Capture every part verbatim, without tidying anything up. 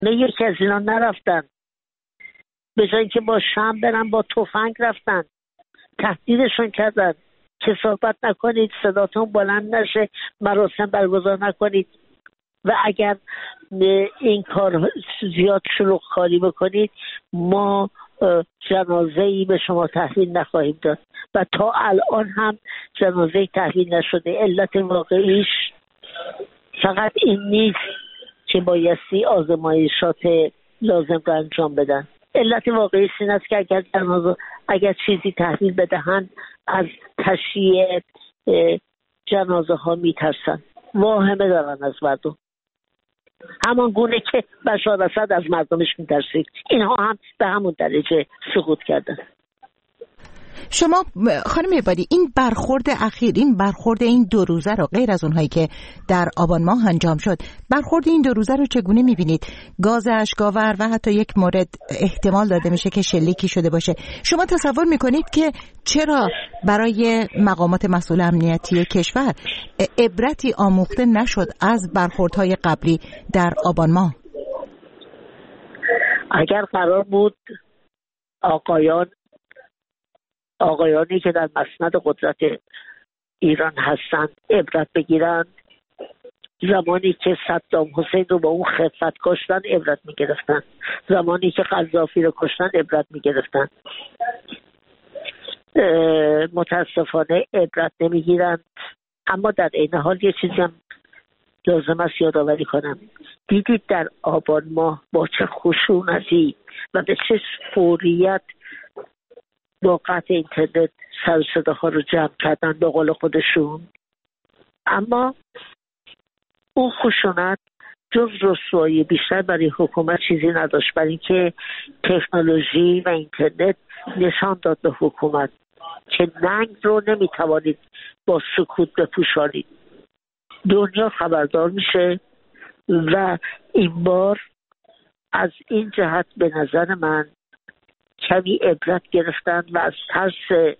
نه یکی از اینا نرفتن، به جایی که با شمع برن با تفنگ رفتن، تهدیدشون کردن که صحبت نکنید، صداتون بلند نشه، مراسم برگزار نکنید و اگر این کار زیاد شلوغ خالی بکنید ما جنازه‌ای به شما تحویل نخواهیم داد. و تا الان هم جنازه‌ای تحویل نشده. علت واقعیش فقط این نیست که بایستی آزمایشات لازم را انجام بدن. علت واقعیش این است که اگر جنازه اگر چیزی تحویل بدهند از تشییع جنازه ها میترسن، واهمه دارن از مردم، همان گونه که بشار اسد از مردمش میترسید. اینها هم به همون درجه سقوط کردن. شما خانم عبادی این برخورد اخیر، این برخورد این دو روزه رو غیر از اونهایی که در آبان ماه انجام شد، برخورد این دو روزه رو چگونه میبینید؟ گاز اشک‌آور و حتی یک مورد احتمال داده میشه که شلیکی شده باشه. شما تصور میکنید که چرا برای مقامات مسئول امنیتی کشور عبرتی آموخته نشد از برخوردهای قبلی در آبان ماه؟ اگر قرار بود آقایان آقایانی که در مسند قدرت ایران هستند عبرت بگیرند، زمانی که صدام حسین رو با اون خفت کشتن عبرت میگرفتن، زمانی که قذافی رو کشتن عبرت میگرفتن. متاسفانه عبرت نمیگیرند. اما در این حال یه چیزی هم لازم است یادآوری کنم. دیدید در آبان ماه با چه خشونتی و به چه فوریت با قطع اینترنت سر صداها رو جمع کردن به قول خودشون. اما اون خشونت جز رسوایی بیشتر برای حکومت چیزی نداشت، برای اینکه تکنولوژی و اینترنت نشان داد به حکومت که ننگ رو نمیتوانید با سکوت بپوشانید. دنیا خبردار میشه و این بار از این جهت به نظر من کمی عبرت گرفتن و از ترس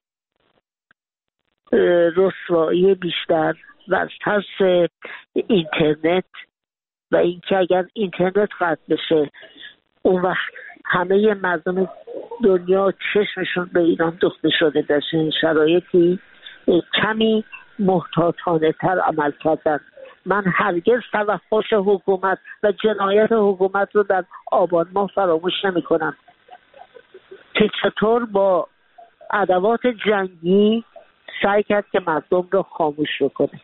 رسوایی بیشتر و از ترس اینترنت و اینکه اگر اینترنت قطع بشه اون وقت همه مردم دنیا چشمشون به ایران دوخته شده، در چنین شرایطی کمی محتاطانه تر عمل کردن. من هرگز توحش حکومت و جنایت حکومت رو در آبان ماه فراموش نمی کنم که چطور با ادوات جنگی سعی کرد که مردم رو خاموش بکنه.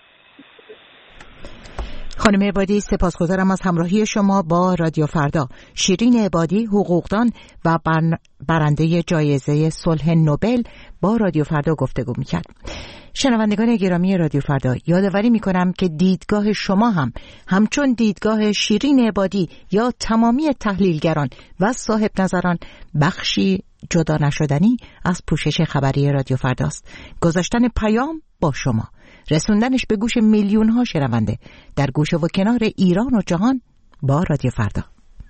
خانم عبادی سپاسگزارم از همراهی شما با رادیو فردا. شیرین عبادی حقوقدان و برنده جایزه صلح نوبل با رادیو فردا گفتگو میکرد. شنوندگان گرامی رادیو فردا، یادآوری میکنم که دیدگاه شما هم همچون دیدگاه شیرین عبادی یا تمامی تحلیلگران و صاحب نظران بخشی جدا نشدنی از پوشش خبری رادیو فرداست. گذاشتن پیام با شما، رسوندنش به گوش میلیون ها شنونده در گوشه و کنار ایران و جهان با رادیو فردا.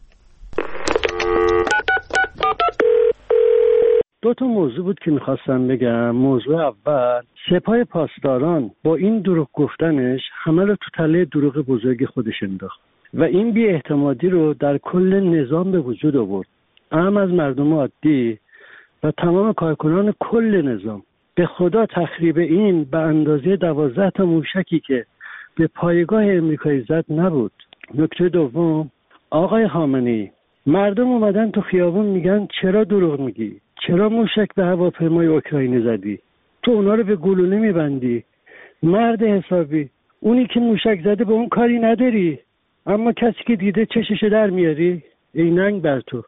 دو تا موضوع بود که میخواستم بگم. موضوع اول، سپاه پاسداران با این دروغ گفتنش همه رو تو تله دروغ بزرگ خودش انداخت و این بی اعتمادی رو در کل نظام به وجود آورد، اهم از مردم عادی و تمام کارکنان کل نظام. به خدا تخریب این به اندازه دوازده تا موشکی که به پایگاه امریکایی زد نبود. نکته دوم، آقای خامنه‌ای، مردم اومدن تو خیابون میگن چرا دروغ میگی؟ چرا موشک به هواپیمای اوکراین زدی؟ تو اونا رو به گلوله میبندی؟ مرد حسابی، اونی که موشک زده به اون کاری نداری، اما کسی که دیده چشش در میاری؟ ای ننگ بر تو.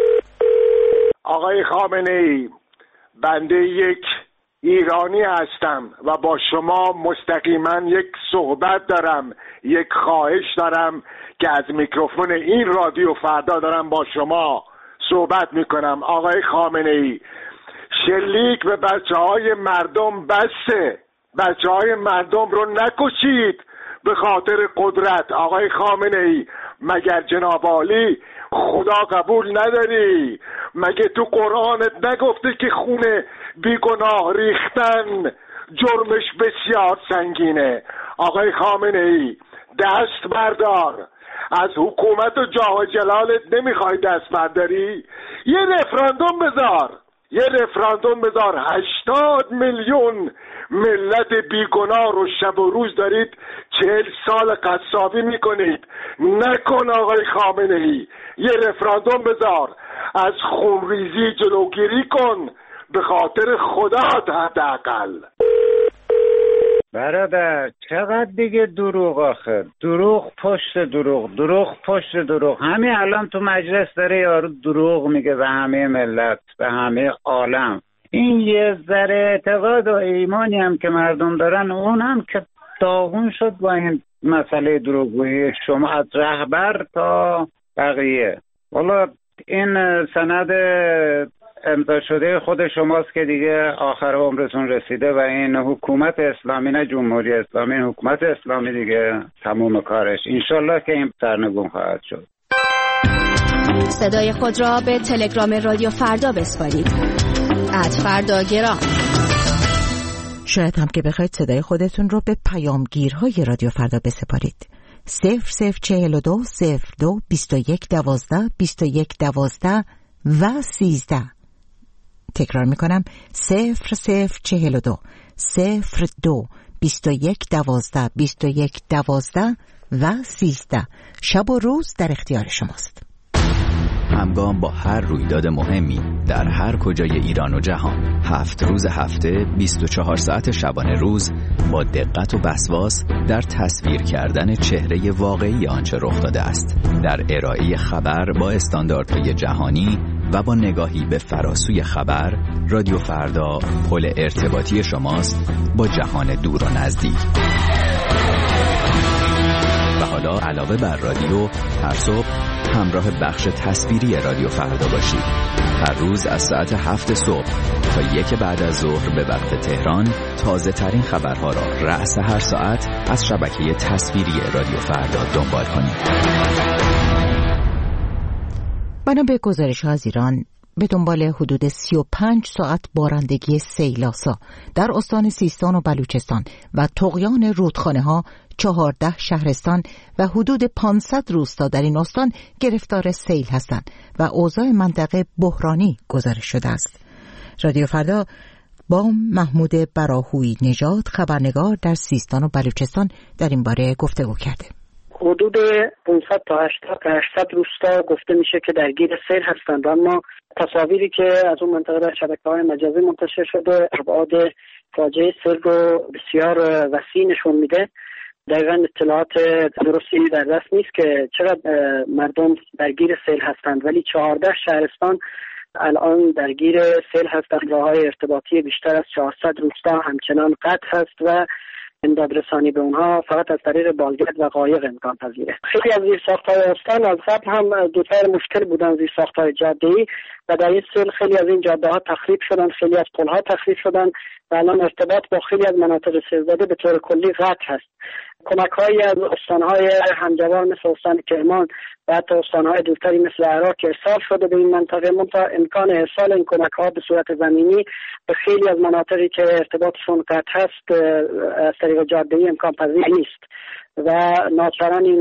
آقای خامنه‌ای، بنده یک ایرانی هستم و با شما مستقیما یک صحبت دارم، یک خواهش دارم که از میکروفون این رادیو فردا دارم با شما صحبت میکنم. آقای خامنه‌ای، شلیک به بچه های مردم بسه، بچه های مردم رو نکشید به خاطر قدرت. آقای خامنه‌ای، مگر جناب عالی خدا قبول نداری؟ مگه تو قرآنت نگفته که خون بیگناه ریختن جرمش بسیار سنگینه؟ آقای خامنه‌ای، دست بردار، از حکومت و جاه و جلالت نمیخوای دست برداری؟ یه رفراندوم بذار، یه رفراندوم بذار. هشتاد میلیون ملت بیگناه رو شب و روز دارید چهل سال قصابی میکنید. نکن آقای خامنه‌ای، یه رفراندوم بذار، از خونریزی جلوگیری کن به خاطر خدات حداقل. برادر چقدر دیگه دروغ آخه، دروغ پشت دروغ، دروغ پشت دروغ. همین الان تو مجلس داره یارو دروغ میگه به همه ملت، به همه عالم. این یه ذره اعتقاد و ایمانی هم که مردم دارن، اون هم که داغون شد با این مسئله دروغگویی شما از رهبر تا بقیه. والا این سند امضا شده خود شماست که دیگه آخر عمرتون رسیده و این حکومت اسلامی، نه جمهوری اسلامی، این حکومت اسلامی دیگه تموم کارش. انشالله که این سرنگون خواهد شد. صدای خود را به تلگرام رادیو فردا بسپارید. ات فردا گرام. شاید هم که بخواید صدای خودتون رو به پیامگیرهای رادیو فردا بسپارید. صفر صفر چهل و دو صفر دو بیست و یک دوازده بیست و یک دوازده و سیزده. تکرار میکنم صفر صفر چهل و دو صفر دو بیست و یک دوازده بیست و یک دوازده و سیزده. شب و روز در اختیار شماست. همگام با هر رویداد مهمی در هر کجای ایران و جهان، هفت روز هفته، بیست و چهار ساعت شبانه روز، با دقت و وسواس در تصویر کردن چهره واقعی آنچه رخ داده است، در ارائه خبر با استانداردهای جهانی و با نگاهی به فراسوی خبر. رادیو فردا پل ارتباطی شماست با جهان دور و نزدیک. و حالا علاوه بر رادیو، هر صبح همراه بخش تصویری رادیو فردا باشید. هر روز از ساعت هفت صبح تا یک بعد از ظهر به وقت تهران، تازه ترین خبرها را رأس هر ساعت از شبکه تصویری رادیو فردا دنبال کنید. بنا به گزارش ها از ایران، به دنبال حدود سی و پنج ساعت بارندگی سیلاسا در استان سیستان و بلوچستان و طغیان رودخانه ها، چهارده شهرستان و حدود پانصد روستا در این استان گرفتار سیل هستند و اوضاع منطقه بحرانی گزارش شده است. رادیو فردا با محمود براهویی نژاد، خبرنگار در سیستان و بلوچستان، در این باره گفتگو کرده. حدود پانصد تا هشتصد روستا گفته میشه که درگیر سیل هستند، اما تصاویری که از اون منطقه در شبکه‌های مجازی منتشر شده ابعاد فاجعه سیل رو بسیار وسیع نشون میده. دقیقاً اطلاعات درستی در دست نیست که چقدر مردم درگیر سیل هستند، ولی چهارده شهرستان الان درگیر سیل هستند. راه‌های ارتباطی بیشتر از چهارصد روستا همچنان قطع هست و امداد رسانی به اونها فقط از طریق بالگرد و قایق امکان پذیره. خیلی از زیرساخت‌های استان از قبل هم دچار مشکل بودن، زیرساخت‌های جاده‌ای، و در این سیل خیلی از این جاده‌ها تخریب شدن، خیلی از پل‌ها تخریب شدن و الان ارتباط با خیلی از مناطق سیل‌زده به طور کلی قطع هست. کمک‌هایی از استان‌های همجوار مثل استان کرمان و حتی استان‌های دورتری مثل عراق ارسال شده به این منطقه، منتها امکان ارسال این کمک‌ها به صورت زمینی به خیلی از مناطقی که ارتباطشون قطع هست از طریق جاده‌ای امکان پذیر نیست و ناچاران این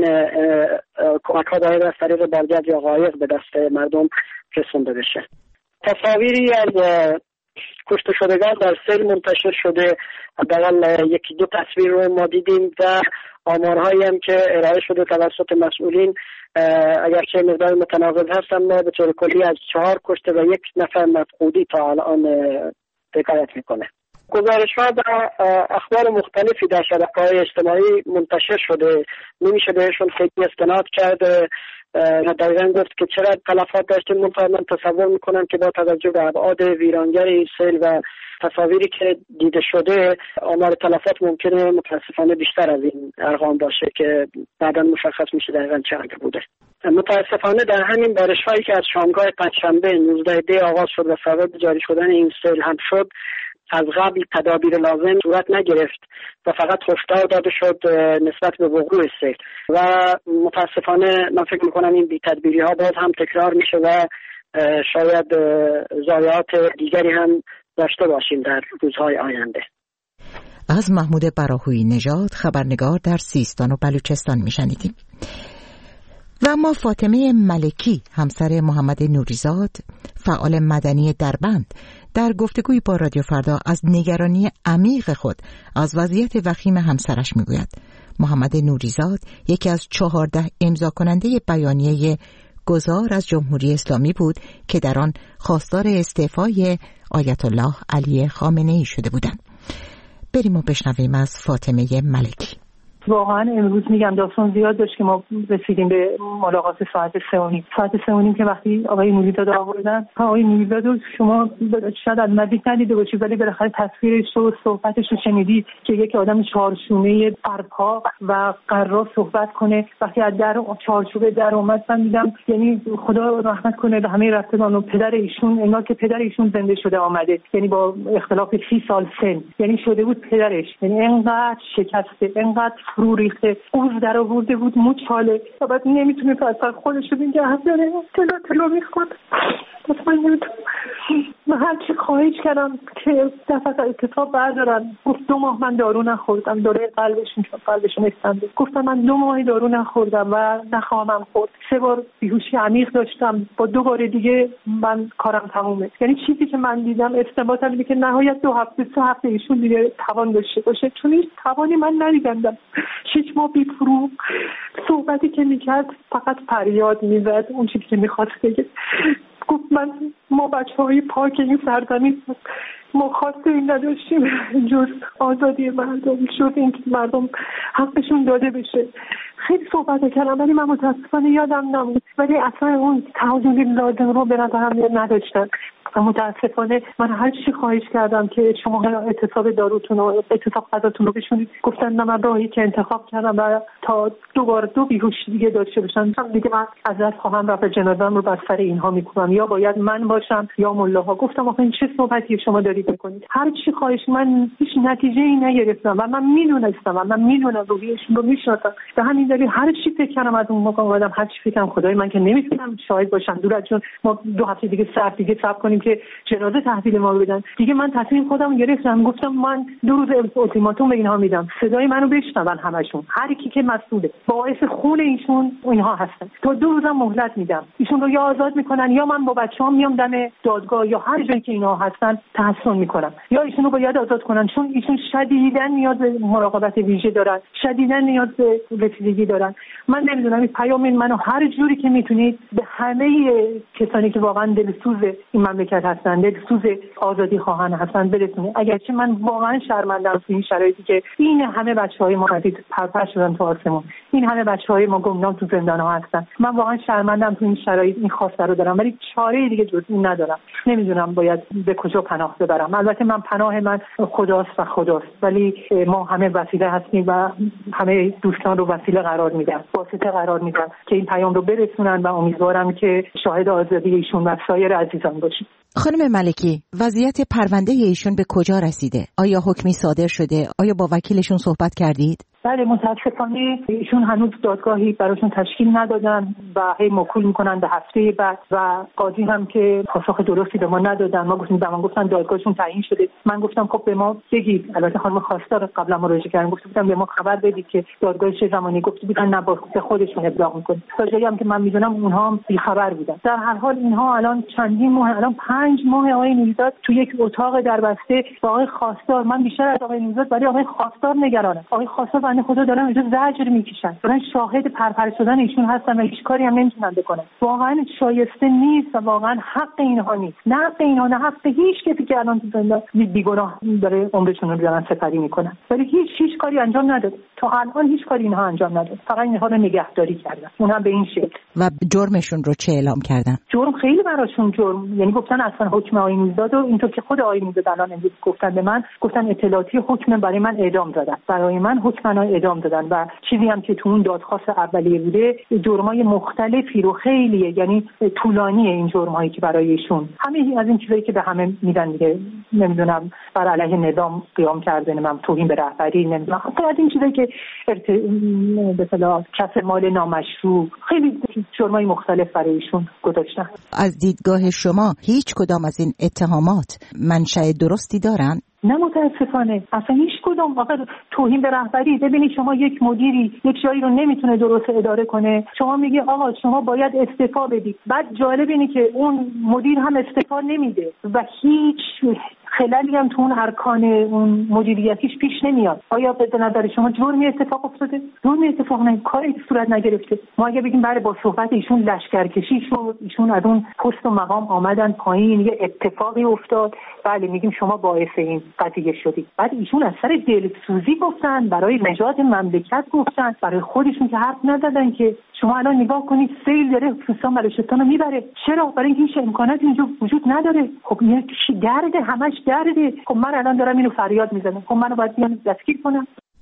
کمک‌ها باید از طریق بالگرد یا قایق به دست مردم رسونده بشه. تصاویری از کشته شدگان در سیل منتشر شده، حداقل یکی دو تصویر رو ما دیدیم و آمارهایی هم که ارائه شده توسط مسئولین اگرچه مقدار متناقض هست، اما به طور کلی از چهار کشته و یک نفر مفقودی تا الان حکایت میکنه. گزارش‌ها و اخبار مختلفی در شبکه‌های اجتماعی منتشر شده، نمیشه بهشون خیلی استناد کرد. دقیقاً گفت که چقدر تلفات داشته، منتها من تصور میکنم که با توجه به ابعاد ویرانگر این سیل و تصاویری که دیده شده، آمار تلفات ممکنه متاسفانه بیشتر از این ارقام باشه که بعداً مشخص میشه دقیقاً چقدر بوده. متاسفانه در همین بارش‌هایی که از شامگاه پنجشنبه نوزده دی آغاز شد و سبب جاری شدن این سیل هم شد، از قبل تدابیر لازم صورت نگرفت و فقط هشدار داده شد نسبت به وقوع سیل و متاسفانه من فکر میکنم این بی تدبیری ها باز هم تکرار میشه و شاید ضایعات دیگری هم داشته باشیم در روزهای آینده. از محمود براهویی نژاد، خبرنگار در سیستان و بلوچستان میشنیدیم. و اما فاطمه ملکی همسر محمد نوریزاد فعال مدنی دربند در گفتگوی با رادیو فردا از نگرانی عمیق خود از وضعیت وخیم همسرش میگوید. محمد نوریزاد یکی از چهارده امضا کننده بیانیه گذار از جمهوری اسلامی بود که در آن خواستار استعفای آیت الله علی خامنه‌ای شده بودند. بریم و بشنویم از فاطمه ملکی. واقعا امروز میگم داستان زیاد داشت که ما رسیدیم به ملاقات ساعت سه و نیم ساعت سه و نیم که وقتی آقای نوریزاد آوردن، آقای نوریزاد رو شما شاید از نزدیک ندیده باشید ولی بالاخره تصویرش و صحبتش رو شنیدید که یک آدم چارشونه برپا و قرار صحبت کنه. وقتی از در چارچوبه در اومد من دیدم یعنی خدا رحمت کنه به همه رفتگان و پدر ایشون، انگار که پدر ایشون زنده شده آمده، یعنی با اختلاف سی سال سن، یعنی شده بود پدرش، یعنی انقدر شکسته، انقدر فرو ریخته، اوز در آورده بود، مو چاله و بعد نمیتونه اصلا خودش رو بگه، همه تلا تلا میخواد. بس من نمیتونم، من هرچی خواهش کردم که دفعه اتفاق بردارن. گفت دو ماه من دارو نخوردم، داره قلبشون چون قلبشون استنده. گفتم من دو ماه دارو نخوردم و نخواهم خورد. سه بار بیهوشی عمیق داشتم، با دو بار دیگه من کارم تمومه. یعنی چیزی که من دیدم استنباطم اینه که نهایت دو هفته سه هفته ایشون دیگه توان داشته باشه، چون هیچ توانی من ندیدم. شش ماه بی فرو صحبتی که میکرد فقط فریاد میزد، اون چیزی که میخواست بگه. گفت من ما بچه های پاک این سرزمین ما خواسته این نداشتیم جز آزادی مردم، جز این که مردم حقشون داده بشه. خیلی صحبت کردم ولی من متاسفانه یادم نمید، ولی اصلا اون تعادل لازم رو به نظرم نداشتن. و متاسفانه من هر چی خواهش کردم که شما اعتصاب داروتون و اعتصاب غذاتون رو بشونید، گفتن نه من راهی که انتخاب کردم و تا دوبار دو بیهوشی دیگه داشته باشن دیگه من ازت خواهم رفت جنازه‌ام رو بر سر اینها میکنم، یا باید من باشم یا ملاها. گفتم آخه این چه صحبتی شما دارید میکنید؟ هر چی خواهش، من هیچ نتیجه‌ای نگرفتم و من میدونستم و من میدونم روحیشون رو میشناسم. به همین دلیل هر چی فکر کردم از اون موقع اومدم، هر چی فکر کردم خدای من که نمیتونم شاهد باشم، دور از جون ما دو هفته دیگه صبر دیگه صبر کنیم که جنازه تحویل ما بدن. دیگه من تصمیم خودم گرفتم، گفتم من دو روز التیماتوم به اینها میدم، صدای منو بشنون همشون، هر کی که مسئوله باعث خون ایشون اینها هستن. تا دو روزم مهلت میدم، ایشون رو یا آزاد میکنن یا من با بچه‌ام میام دم دادگاه یا هر جایی که اینها هستن تحصیل میکنم، یا ایشون رو باید آزاد کنن، چون ایشون شدیداً نیاز به مراقبت ویژه دارن، شدیداً نیاز به رسیدگی دارن. من نمیدونم این پیام منو هر جوری که میتونید به همه کسانی که واقعا دلسوز این مملکت هستن، دلسوز آزادی خواهان هستن برسونید. اگرچه من واقعا شرمنده‌ام تو این شرایطی که این همه بچه‌های ما ردید پرپر شدن تو آسمون، این همه بچه‌های ما گمنام تو زندان‌ها هستن. من واقعا شرمنده‌ام تو این شرایط این خواسته رو دارم ولی چاره دیگه جز این ندارم. نمیدونم باید به کجا پناه ببرم. البته من پناه من خداست و خداست، ولی ما همه وسیله هستیم و همه دوستان رو وسیله قرار میدم، واسطه قرار میدم که این پیام رو برسونن و امیدوارم که شاهد آزادی ایشون و سایر عزیزان باشیم. خانم ملکی، وضعیت پرونده ایشون به کجا رسیده؟ آیا حکمی صادر شده؟ آیا با وکیلشون صحبت کردید؟ بله، متاسفانه ایشون هنوز دادگاهی براشون تشکیل ندادن و هی موکول میکنن به هفته بعد و قاضی هم که پاسخ درستی به ما ندادن. ما گفتیم به من گفتن دادگاهشون تعیین شده. من گفتم خب به ما بگید. البته خانم خواستار قبلا مراجعه کردن، گفته بودن به ما خبر بدید که دادگاه چه زمانی. گفته بودن نه با خودشون ابلاغ میکنن. تا جایی هم که من میدونم اونها هم بی خبر بودن. در هر حال اینها الان چندین ماه، الان پنج ماه آقای نوریزاد تو یک اتاق دربسته با آقای خواستار. من بیشتر از آقای نوریزاد برای آقای خواستار نگرانم. آقای خواستار بنده خدا دارن اینجا زجر میکشن، دارن شاهد پرپر شدن ایشون هستن و هیچ کاری هم نمیتونن بکنن. واقعا شایسته نیست و واقعا حق اینها نیست، نه حق اینها، نه حق هیچ کسی که الان تو زندان بیگناه داره عمرشون رو دارن سپری میکنن، ولی هیچ هیچ کاری انجام نداد. تا الان هیچ کاری اینها انجام نداد، فقط اینها رو نگهداری کردن، اونم به این شکل. و جرمشون رو چه اعلام کردن؟ جرم خیلی براشون جرم، یعنی گفتن اصلا حکم آقای نوریزاد و اینطور که خود آقای نوریزاد الان امروز گفتن به من، گفتن اطلاعاتی حکم برای من اعدام دادن، برای من حکم اعدام دادن و چیزی هم که تو اون دادخواست اولیه بوده جرمای مختلفی رو خیلیه، یعنی طولانیه این جرمایی که برای ایشون، همه از این چیزایی که به همه میدن دیگه. نمیدونم بر علیه نظام قیام کردن، من توهین به رهبری، نمیدونم خیلی از این چیزایی که ارت... به اصطلاح کسب مال نامشروع، خیلی جرمای مختلف برای ایشون گذاشتن. از دیدگاه شما هیچ کدام از این اتهامات منشأ درستی دارن؟ نه متاسفانه اصلا هیچ کدوم. آخه توهین به رهبری، ببینید شما یک مدیری یک جایی رو نمیتونه درست اداره کنه، شما میگی آقا شما باید استعفا بدید، بعد جالب اینه که اون مدیر هم استعفا نمیده و هیچ خلالی هم تو اون ارکان اون مدیریتیش پیش نمیاد. آیا به نظر شما جرمی اتفاق افتاده؟ جرمی اتفاق نه، کاری صورت نگرفته. ما اگه بگیم برای با صحبت ایشون لشکرکشی شد، ایشون از اون پست و مقام آمدن پایین، یه اتفاقی افتاد، بله میگیم شما باعث این قضیه شدید. بعد ایشون از سر دلسوزی گفتن، برای نجات مملکت گفتن، برای خودشون که حرف نزدن. که شما الان نگاه کنید سیل داره خصوصا بلوچستان رو میبره. چرا؟ برای اینکه هیچ امکاناتی اینجا وجود نداره. خب این چی درده؟ همش درده. خب من الان دارم اینو فریاد میزنم، خب منو باید بیان دستگیر کنم.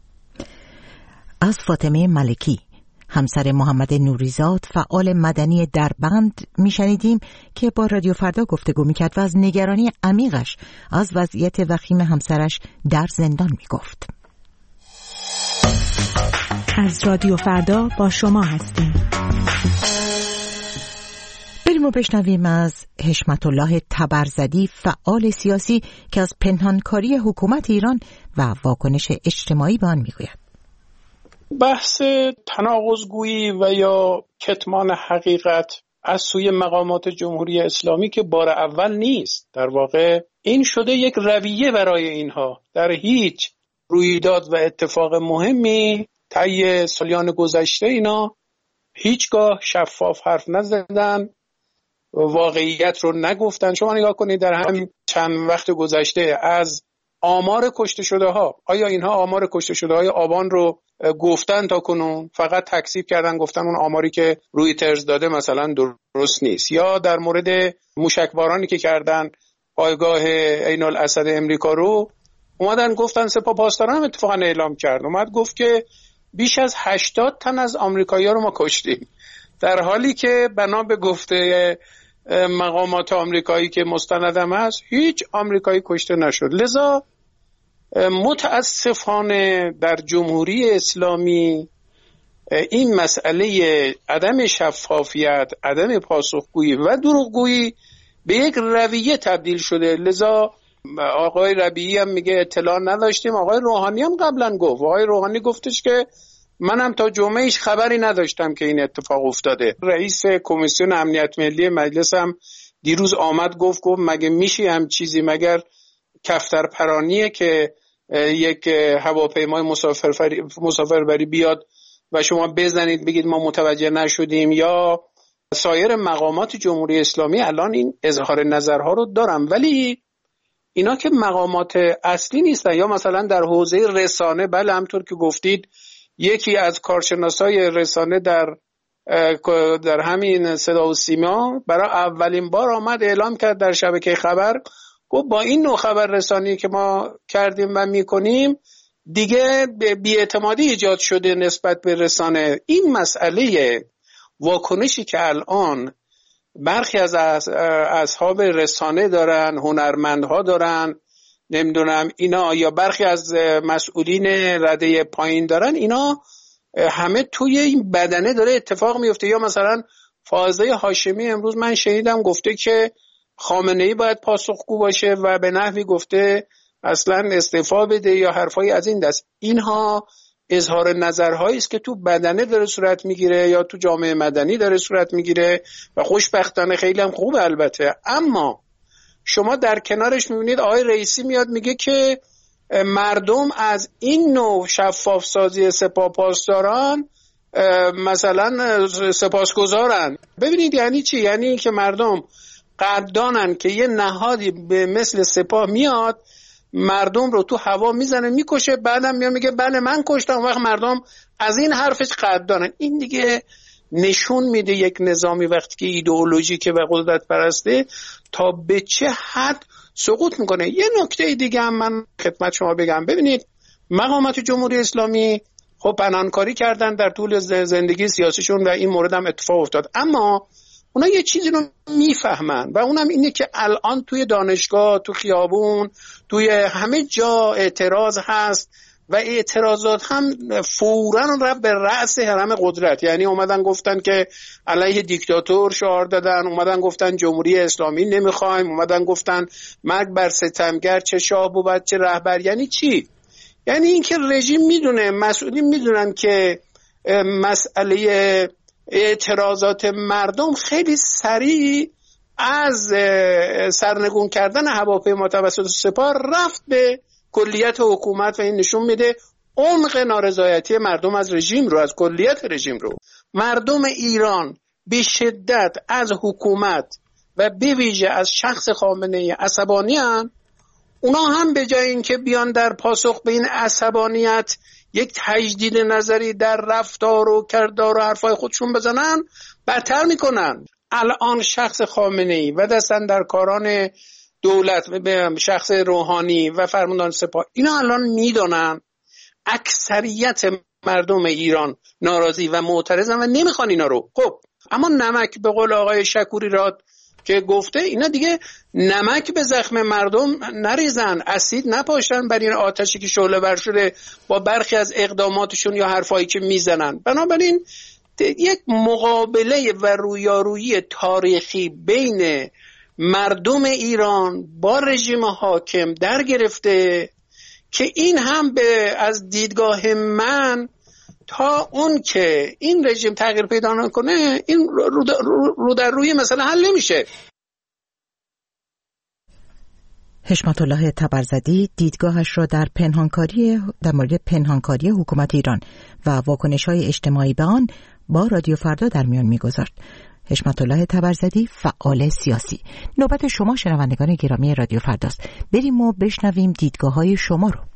از فاطمه ملکی، همسر محمد نوریزاد، فعال مدنی دربند، میشنیدیم که با رادیو فردا گفتگو میکرد و از نگرانی عمیقش از وضعیت وخیم همسرش در زندان میگفت. از رادیو فردا با شما هستیم. بریم و بشنویم از حشمت الله تبرزدی، فعال سیاسی که از پنهانکاری حکومت ایران و واکنش اجتماعی به آن میگوید. بحث تناقض‌گویی و یا کتمان حقیقت از سوی مقامات جمهوری اسلامی که بار اول نیست. در واقع این شده یک رویه برای اینها. در هیچ رویداد و اتفاق مهمی طی سالیان گذشته اینا هیچگاه شفاف حرف نزدن، واقعیت رو نگفتن. شما نگاه کنید در همین چند وقت گذشته از آمار کشته شده ها، آیا اینها آمار کشته شده های آبان رو گفتن تا کنون؟ فقط تکذیب کردن، گفتن اون آماری که رویترز داده مثلا درست نیست. یا در مورد موشکبارانی که کردن پایگاه عین الاسد امریکا رو، اومدن گفتن سپاه پاسداران اتفاقا اعلام کرد، اومد گفت که بیش از هشتاد تن از آمریکایی‌ها رو ما کشتیم، در حالی که بنا به گفته مقامات آمریکایی که مستندم هست هیچ آمریکایی کشته نشد. لذا متاسفانه در جمهوری اسلامی این مسئله عدم شفافیت، عدم پاسخگویی و دروغگویی به یک رویه تبدیل شده. لذا آقای ربیعی هم میگه اطلاع نداشتیم، آقای روحانی هم قبلا گفت، آقای روحانی گفتش که منم تا جمعهش خبری نداشتم که این اتفاق افتاده. رئیس کمیسیون امنیت ملی مجلس هم دیروز آمد گفت گفت مگه میشه هم چیزی، مگر کفترپرانیه که یک هواپیمای مسافربری مسافربری بیاد و شما بزنید بگید ما متوجه نشدیم؟ یا سایر مقامات جمهوری اسلامی الان این اظهار نظرها رو دارن، ولی اینا که مقامات اصلی نیستن. یا مثلا در حوزه رسانه، بله همطور که گفتید یکی از کارشناسای رسانه در در همین صدا و سیما برای اولین بار آمد اعلام کرد در شبکه خبر، گفت با این نوع خبر رسانی که ما کردیم و میکنیم دیگه بی‌اعتمادی ایجاد شده نسبت به رسانه. این مسئله واکنشی که الان برخی از اصحاب رسانه دارن، هنرمندها دارن، نمیدونم اینا، یا برخی از مسئولین رده پایین دارن، اینا همه توی این بدنه داره اتفاق میفته. یا مثلا فائزه هاشمی امروز من شنیدم گفته که خامنه‌ای باید پاسخگو باشه و به نحوی گفته اصلا استعفا بده یا حرفای از این دست. اینها اظهار نظرهایی است که تو بدنه داره صورت میگیره یا تو جامعه مدنی داره صورت میگیره و خوشبختانه خیلی هم خوبه البته. اما شما در کنارش میبینید آقای رئیسی میاد میگه که مردم از این نوع شفاف سازی سپاه پاسداران مثلا سپاسگزارن. ببینید یعنی چی؟ یعنی که مردم قدردانن که یه نهادی به مثل سپاه میاد مردم رو تو هوا میزنه میکشه، بعدم میاد میگه بله من کشتم، وقت مردم از این حرفش قدردانن. این دیگه نشون میده یک نظامی وقتی که ایدئولوژیکه و قدرت پرسته تا به چه حد سقوط میکنه. یه نکته دیگه هم من خدمت شما بگم، ببینید مقامات جمهوری اسلامی خب پنهانکاری کردن در طول زندگی سیاسیشون و این مورد هم اتفاق افتاد، اما اونا یه چیزی رو میفهمن و اونم اینه که الان توی دانشگاه، تو خیابون، توی همه جا اعتراض هست و اعتراضات هم فوراً رفت به رأس هرم قدرت. یعنی اومدن گفتن که علیه دیکتاتور شعار دادن، اومدن گفتن جمهوری اسلامی نمیخوایم، اومدن گفتن مرگ بر ستمگر، چه شاه بود چه رهبر. یعنی چی؟ یعنی اینکه رژیم میدونه، مسئولین میدونن که مسئله اعتراضات مردم خیلی سریع از سرنگون کردن هواپیما توسط سپاه رفت به کلیت حکومت و این نشون میده عمق نارضایتی مردم از رژیم رو، از کلیت رژیم رو. مردم ایران به شدت از حکومت و به ویژه از شخص خامنه‌ای عصبانی هستند. اونا هم به جای اینکه بیان در پاسخ به این عصبانیت یک تجدید نظری در رفتار و کردار و حرفای خودشون بزنن، بدتر میکنن. الان شخص خامنه‌ای و دستاندرکاران دولت و به شخص روحانی و فرماندهان سپاه اینا الان میدونن اکثریت مردم ایران ناراضی و معترضن و نمیخوان اینا رو. خب اما نمک به قول آقای شکوری راد که گفته، اینا دیگه نمک به زخم مردم نریزن، اسید نپاشن بر این آتشی که شعله ور شده با برخی از اقداماتشون یا حرفایی که میزنن. بنابراین یک مقابله و رویارویی تاریخی بین مردم ایران با رژیم حاکم در گرفته که این هم به از دیدگاه من تا اون که این رژیم تغییر پیدا نکنه این رو, رو, رو در روی مسئله حل نمیشه. حشمت الله تبرزدی دیدگاهش را در پنهانکاری در مورد پنهانکاری حکومت ایران و واکنش‌های اجتماعی به آن با رادیو فردا در میان می‌گذارد. حشمت الله تبرزدی فعال سیاسی. نوبت شما شنوندگان گرامی رادیو فرداست. بریم و بشنویم دیدگاه‌های شما رو.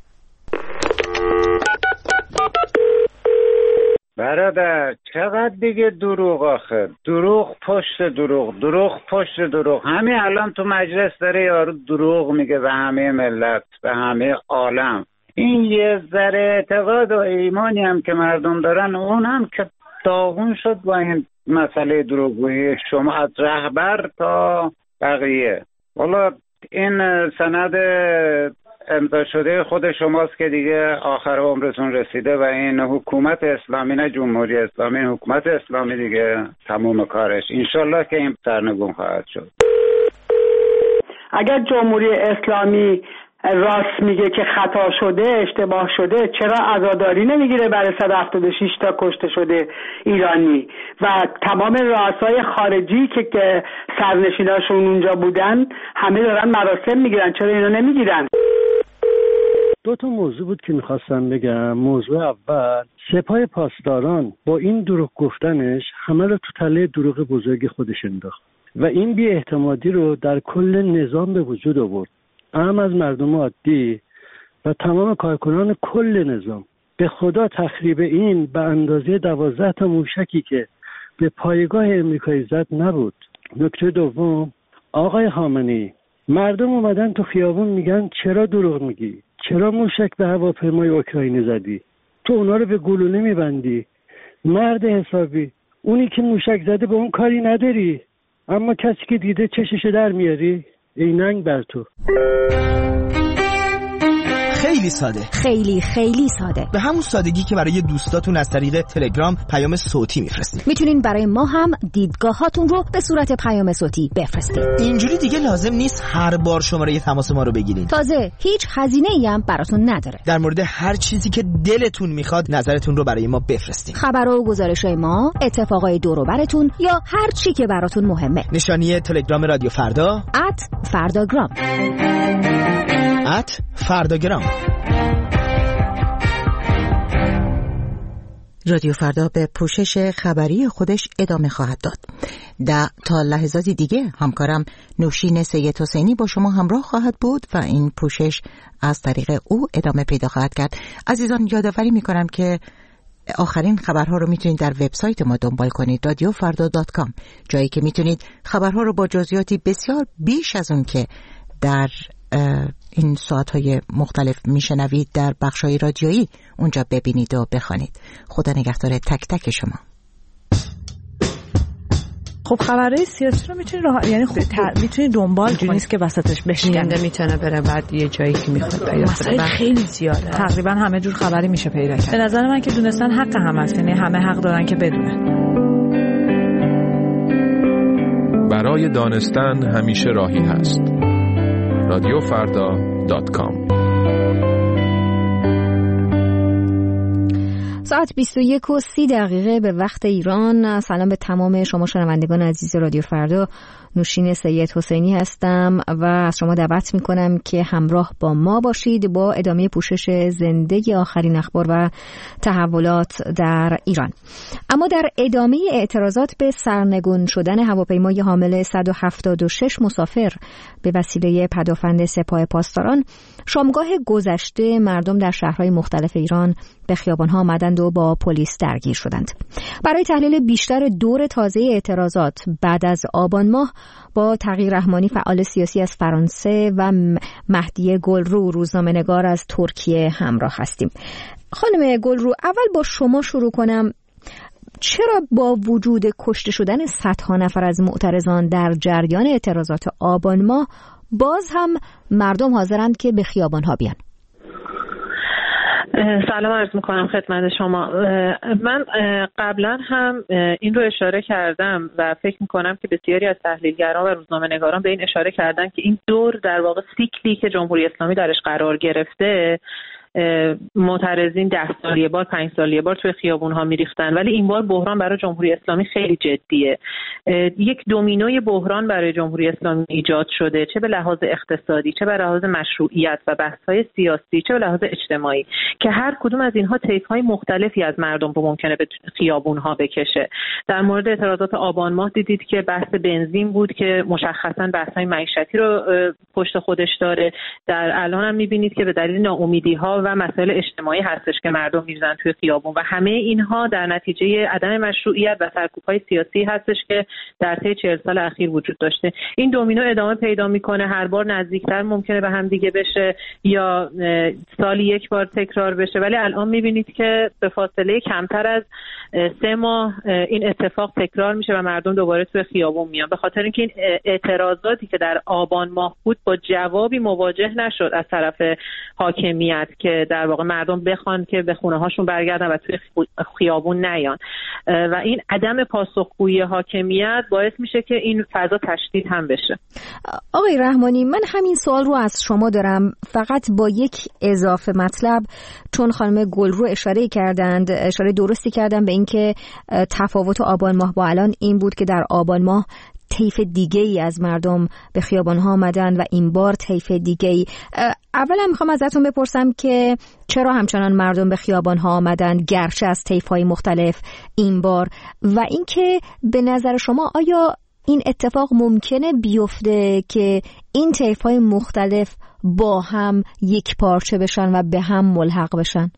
برادر چقدر دیگه دروغ آخه، دروغ پشت دروغ، دروغ پشت دروغ. همین الان تو مجلس داره یارو دروغ میگه به همه ملت، به همه عالم. این یه ذره اعتقاد و ایمانی هم که مردم دارن اون هم که داغون شد با این مسئله دروغگویی شما از رهبر تا بقیه. والا این سند امضا شده خود شماست که دیگه آخر عمرتون رسیده و این حکومت اسلامی، نه جمهوری اسلامی، این حکومت اسلامی دیگه تموم کارش. انشالله که این سرنگون خواهد شد. اگر جمهوری اسلامی راست میگه که خطا شده، اشتباه شده، چرا عزاداری نمیگیره برای صد و هفتاد و شش تا کشته شده ایرانی و تمام رؤسای خارجی که, که سرنشیناشون اونجا بودن همه دارن مراسم میگیرن، چرا اینا نمیگیرن؟ دو تا موضوع بود که میخواستم بگم. موضوع اول، سپاه پاسداران با این دروغ گفتنش همه رو تو تله دروغ بزرگ خودش انداخت و این بی اعتمادی رو در کل نظام به وجود آورد، اهم از مردم عادی و تمام کارکنان کل نظام. به خدا تخریب این به اندازه دوازده تا موشکی که به پایگاه امریکایی زد نبود. نکته دوم، آقای خامنه‌ای، مردم اومدن تو خیابون میگن چرا دروغ میگی؟ چرا موشک به هواپیمای اوکراینی زدی؟ تو اونا رو به گلوله میبندی؟ مرد حسابی، اونی که موشک زده به اون کاری نداری، اما کسی که دیده چشش در میاری؟ ای ننگ بر تو. خیلی ساده، خیلی خیلی ساده، به همون سادگی که برای دوستاتون از طریق تلگرام پیام صوتی میفرستید. میتونین برای ما هم دیدگاهاتون رو به صورت پیام صوتی بفرستید. اینجوری دیگه لازم نیست هر بار شماره تماس ما رو بگیرید. تازه هیچ هزینه‌ای هم براتون نداره. در مورد هر چیزی که دلتون میخواد نظرتون رو برای ما بفرستید. خبر و گزارش‌های ما، اتفاقای دور و براتون یا هر چی که براتون مهمه. نشانی تلگرام رادیو فردا ات فرداگرام ات فرداگرام. رادیو فردا به پوشش خبری خودش ادامه خواهد داد. در تا لحظاتی دیگه همکارم نوشین سید حسینی با شما همراه خواهد بود و این پوشش از طریق او ادامه پیدا خواهد کرد. عزیزان یادآوری میکنم که آخرین خبرها رو میتونید در وبسایت ما دنبال کنید، رادیو فردا دات کام، جایی که میتونید خبرها رو با جزئیاتی بسیار بیش از اون که در این ساعت‌های مختلف میشنوید در بخش‌های رادیویی اونجا ببینید و بخوانید. خدا نگهدار تک تک شما. خب خبرهای سیاسی رو میتونی راه... یعنی خب ت... میتونی دنبال کنی، نیست که وسطش بشکنه، میتونه بره بعد یه جایی که میخواد پیدا کنه. خیلی زیاده، تقریبا همه جور خبری میشه پیدا کرد. به نظر من که دونستن حق همه است، یعنی همه حق دارن که بدونن. برای دانستن همیشه راهی هست. رادیو فردا دات کام. ساعت بیست و یک و سی دقیقه به وقت ایران. سلام به تمام شما شنوندگان عزیز رادیو فردا. نوشین سید حسینی هستم و از شما دعوت میکنم که همراه با ما باشید با ادامه پوشش زنده آخرین اخبار و تحولات در ایران. اما در ادامه اعتراضات به سرنگون شدن هواپیمای حامل صد و هفتاد و شش مسافر به وسیله پدافند سپاه پاسداران، شامگاه گذشته مردم در شهرهای مختلف ایران به خیابان‌ها آمدند و با پلیس درگیر شدند. برای تحلیل بیشتر دور تازه اعتراضات بعد از آبان ماه با تقی رحمانی فعال سیاسی از فرانسه و مهدی گلرو روزنامه‌نگار از ترکیه همراه هستیم. خانم گلرو، اول با شما شروع کنم. چرا با وجود کشته شدن صدها نفر از معترضان در جریان اعتراضات آبان ماه باز هم مردم حاضرند که به خیابان‌ها بیان؟ سلام عرض میکنم خدمت شما. من قبلا هم این رو اشاره کردم و فکر میکنم که بسیاری از تحلیلگران و روزنامه‌نگاران به این اشاره کردن که این دور در واقع سیکلی که جمهوری اسلامی درش قرار گرفته، معترضین ده سال یه بار، پنج سال یه بار توی خیابون ها میریختن، ولی این بار بحران برای جمهوری اسلامی خیلی جدیه. یک دومینوی بحران برای جمهوری اسلامی ایجاد شده، چه به لحاظ اقتصادی، چه به لحاظ مشروعیت و بحث‌های سیاسی، چه به لحاظ اجتماعی، که هر کدوم از اینها طیف‌های مختلفی از مردم رو ممکنه به خیابون ها بکشه. در مورد اعتراضات آبان ماه دیدید که بحث بنزین بود که مشخصاً بحث‌های معیشتی رو پشت خودش داره. در الان هم می‌بینید که به دلیل ناامیدی‌ها و مسائل اجتماعی هستش که مردم میرزن توی خیابون و همه اینها در نتیجه عدم مشروعیت و سرکوب‌های سیاسی هستش که در طی چهل سال اخیر وجود داشته. این دومینو ادامه پیدا میکنه، هر بار نزدیکتر ممکنه به هم دیگه بشه یا سالی یک بار تکرار بشه، ولی الان میبینید که به فاصله کمتر از سه ماه این اتفاق تکرار میشه و مردم دوباره توی خیابون میان، به خاطر اینکه این اعتراضاتی که در آبان ماه بود با جوابی مواجه نشد از طرف حاکمیت که در واقع مردم بخوان که به خونه هاشون برگردن و توی خیابون نیان، و این عدم پاسخگویی حاکمیت باعث میشه که این فضا تشدید هم بشه. آقای رحمانی، من همین سوال رو از شما دارم، فقط با یک اضافه مطلب، چون خانم گلرو اشاره کردند، اشاره درستی کردن به اینکه تفاوت آبان ماه با الان این بود که در آبان ماه طیف دیگه ای از مردم به خیابان ها آمدن و این بار طیف دیگه ای. اولا میخوام ازتون بپرسم که چرا همچنان مردم به خیابان ها آمدن گرچه از طیف های مختلف این بار، و اینکه به نظر شما آیا این اتفاق ممکنه بیفته که این طیف های مختلف با هم یک پارچه بشن و به هم ملحق بشن؟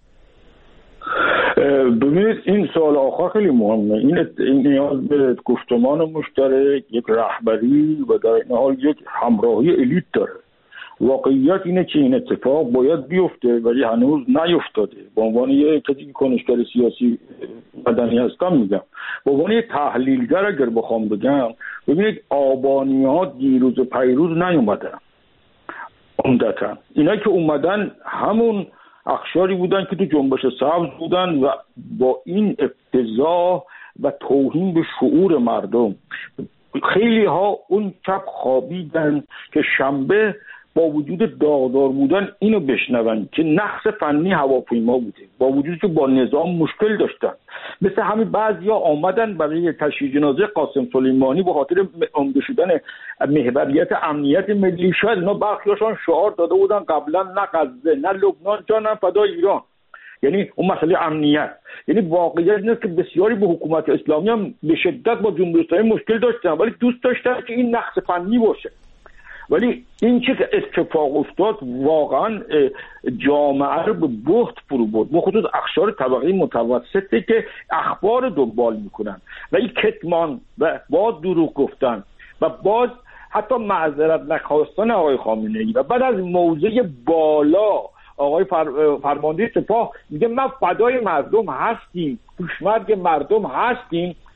ببینید این سوال آخر خیلی مهمه. این این نیاز به گفتمان مشترک، یک رهبری و در این حال یک همراهی الیت داره. واقعیت اینه که این اتفاق باید بیفته ولی هنوز نیفتاده. به عنوان یک کسی که کنشگر سیاسی مدنی هستم میگم، به عنوان یک تحلیلگر اگر بخوام بگم، ببینید آبانی‌ها دیروز و پیروز نیومدن. عمدتاً اینایی که اومدن همون اخشاری بودن که تو جنبش سبز بودن و با این افتضاح و توهین به شعور مردم خیلی ها اون شب خوابیدن که شنبه با وجود داغدار بودن اینو بشنون که نقص فنی هواپیما بوده، با وجود که با نظام مشکل داشتن. مثل همین بعضیا آمدن برای تشییع جنازه قاسم سلیمانی به خاطر عمده شدن محوریت امنیت ملی. شاید اینا برخیاشان شعار داده بودن قبلا نه غزه نه لبنان جانم فدای ایران، یعنی اون مسئله امنیت. یعنی واقعیت اینه که بسیاری به حکومت اسلامی هم به شدت با جمهوری اسلامی مشکل داشتن ولی دوست داشتن که این نقص فنی باشه. ولی این چه که اتفاق افتاد واقعا جامعه رو به بحت فرو برد، به خصوص اقشار طبقه متوسطی که اخبار دنبال میکنن و این کتمان و باز دروغ گفتن و باز حتی معذرت نخواستن آقای خامنه‌ای و بعد از موضع بالا آقای فر... فرمانده سپاه میگه من فدای مردم هستیم، پشمرد مردم هستیم،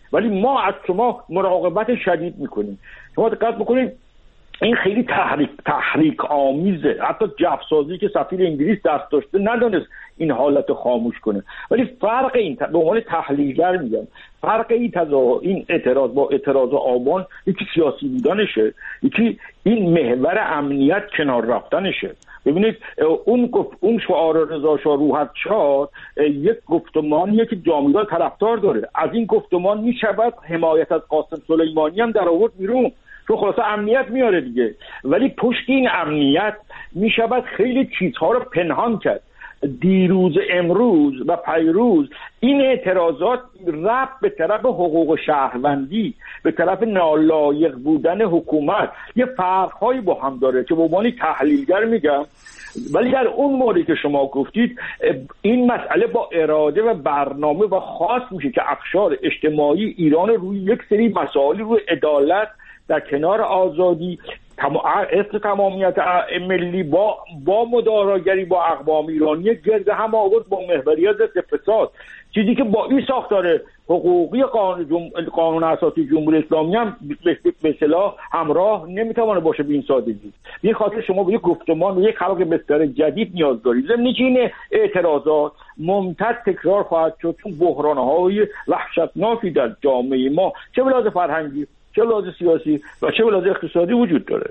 ولی ما از شما مراقبت شدید میکنیم. شما دقت بکنید این خیلی تحریک تحریک آمیزه. حتی جفسازی که سفیر انگلیس دست داشته ندانست این حالت خاموش کنه. ولی فرق این به عنوان تحلیلگر میگم، فرق این تضا این اعتراض با اعتراض آبان یکی سیاسی بودنشه، یکی این محور امنیت کنار رفتنشه. ببینید اون اون شعار رضا شاه روحت شاد یک گفتمانیه که جامعه طرفدار داره. از این گفتمان میشود حمایت از قاسم سلیمانی هم در آورد بیرون، تو خلاصه امنیت میاره دیگه. ولی پشت این امنیت میشود خیلی چیزها رو پنهان کرد. دیروز امروز و پیروز این اعتراضات رفت به طرف حقوق شهروندی، به طرف نالایق بودن حکومت. یه فرق‌هایی با هم داره که به عنوان تحلیلگر میگم. ولی در اون موردی که شما گفتید این مسئله با اراده و برنامه و خاص میشه که اقشار اجتماعی ایران روی یک سری مسائل، روی عدالت در کنار آزادی، اصل تمامیت ملی با با مداراگری با اقوام ایرانی گرد هم آورد با محوریت ضد فساد، چیزی که با این ساختار حقوقی قانون, جم... قانون اساسی جمهوری اسلامی هم به اصطلاح همراه نمیتونه باشه به این سادگی. این خاطر شما به یک گفتمان و یک خلق بستر جدید نیاز دارید. ضمن این اعتراضات ممتد تکرار خواهد شد چون بحران‌های وحشتناکی در جامعه ما چه به لحاظ فرهنگی، چه به لحاظ سیاسی و چه به لحاظ اقتصادی وجود داره.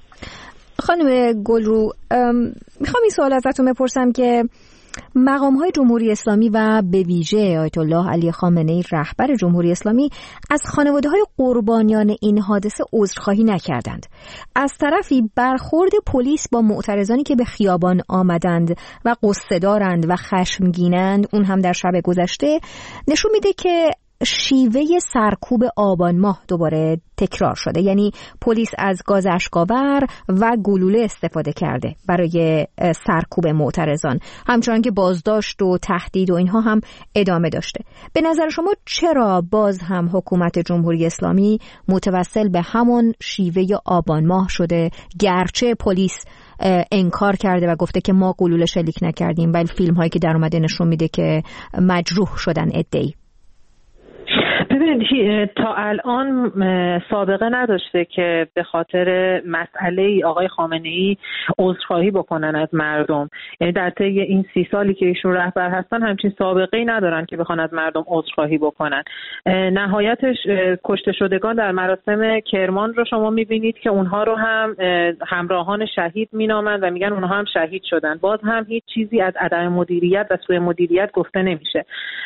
خانم گلرو، میخوام این سوال ازتون بپرسم که مقام‌های جمهوری اسلامی و به ویژه آیت الله علی خامنه‌ای رهبر جمهوری اسلامی از خانواده‌های قربانیان این حادثه عذرخواهی نکردند. از طرفی برخورد پلیس با معترضانی که به خیابان آمدند و قصه دارند و خشمگینند، اون هم در شب گذشته، نشون میده که شیوه سرکوب آبان ماه دوباره تکرار شده. یعنی پلیس از گاز اشک‌آور و گلوله استفاده کرده برای سرکوب معترضان، همچنان که بازداشت و تهدید و اینها هم ادامه داشته. به نظر شما چرا باز هم حکومت جمهوری اسلامی متوسل به همون شیوه آبان ماه شده، گرچه پلیس انکار کرده و گفته که ما گلوله شلیک نکردیم، ولی فیلم هایی که در اومده نشون میده که مجروح شدن عده‌ای؟ ببینید تا الان سابقه نداشته که به خاطر مسئله آقای خامنه‌ای عذرخواهی بکنن از مردم. یعنی در طی این سی سالی که ایشون رهبر هستن همچین سابقه‌ای ندارن که بخوان از مردم عذرخواهی بکنن. نهایتش کشته شدگان در مراسم کرمان رو شما می‌بینید که اونها رو هم همراهان شهید مینامند و میگن اونها هم شهید شدن. باز هم هیچ چیزی از عدم مدیریت و سوء مدیریت گفته نمیشه.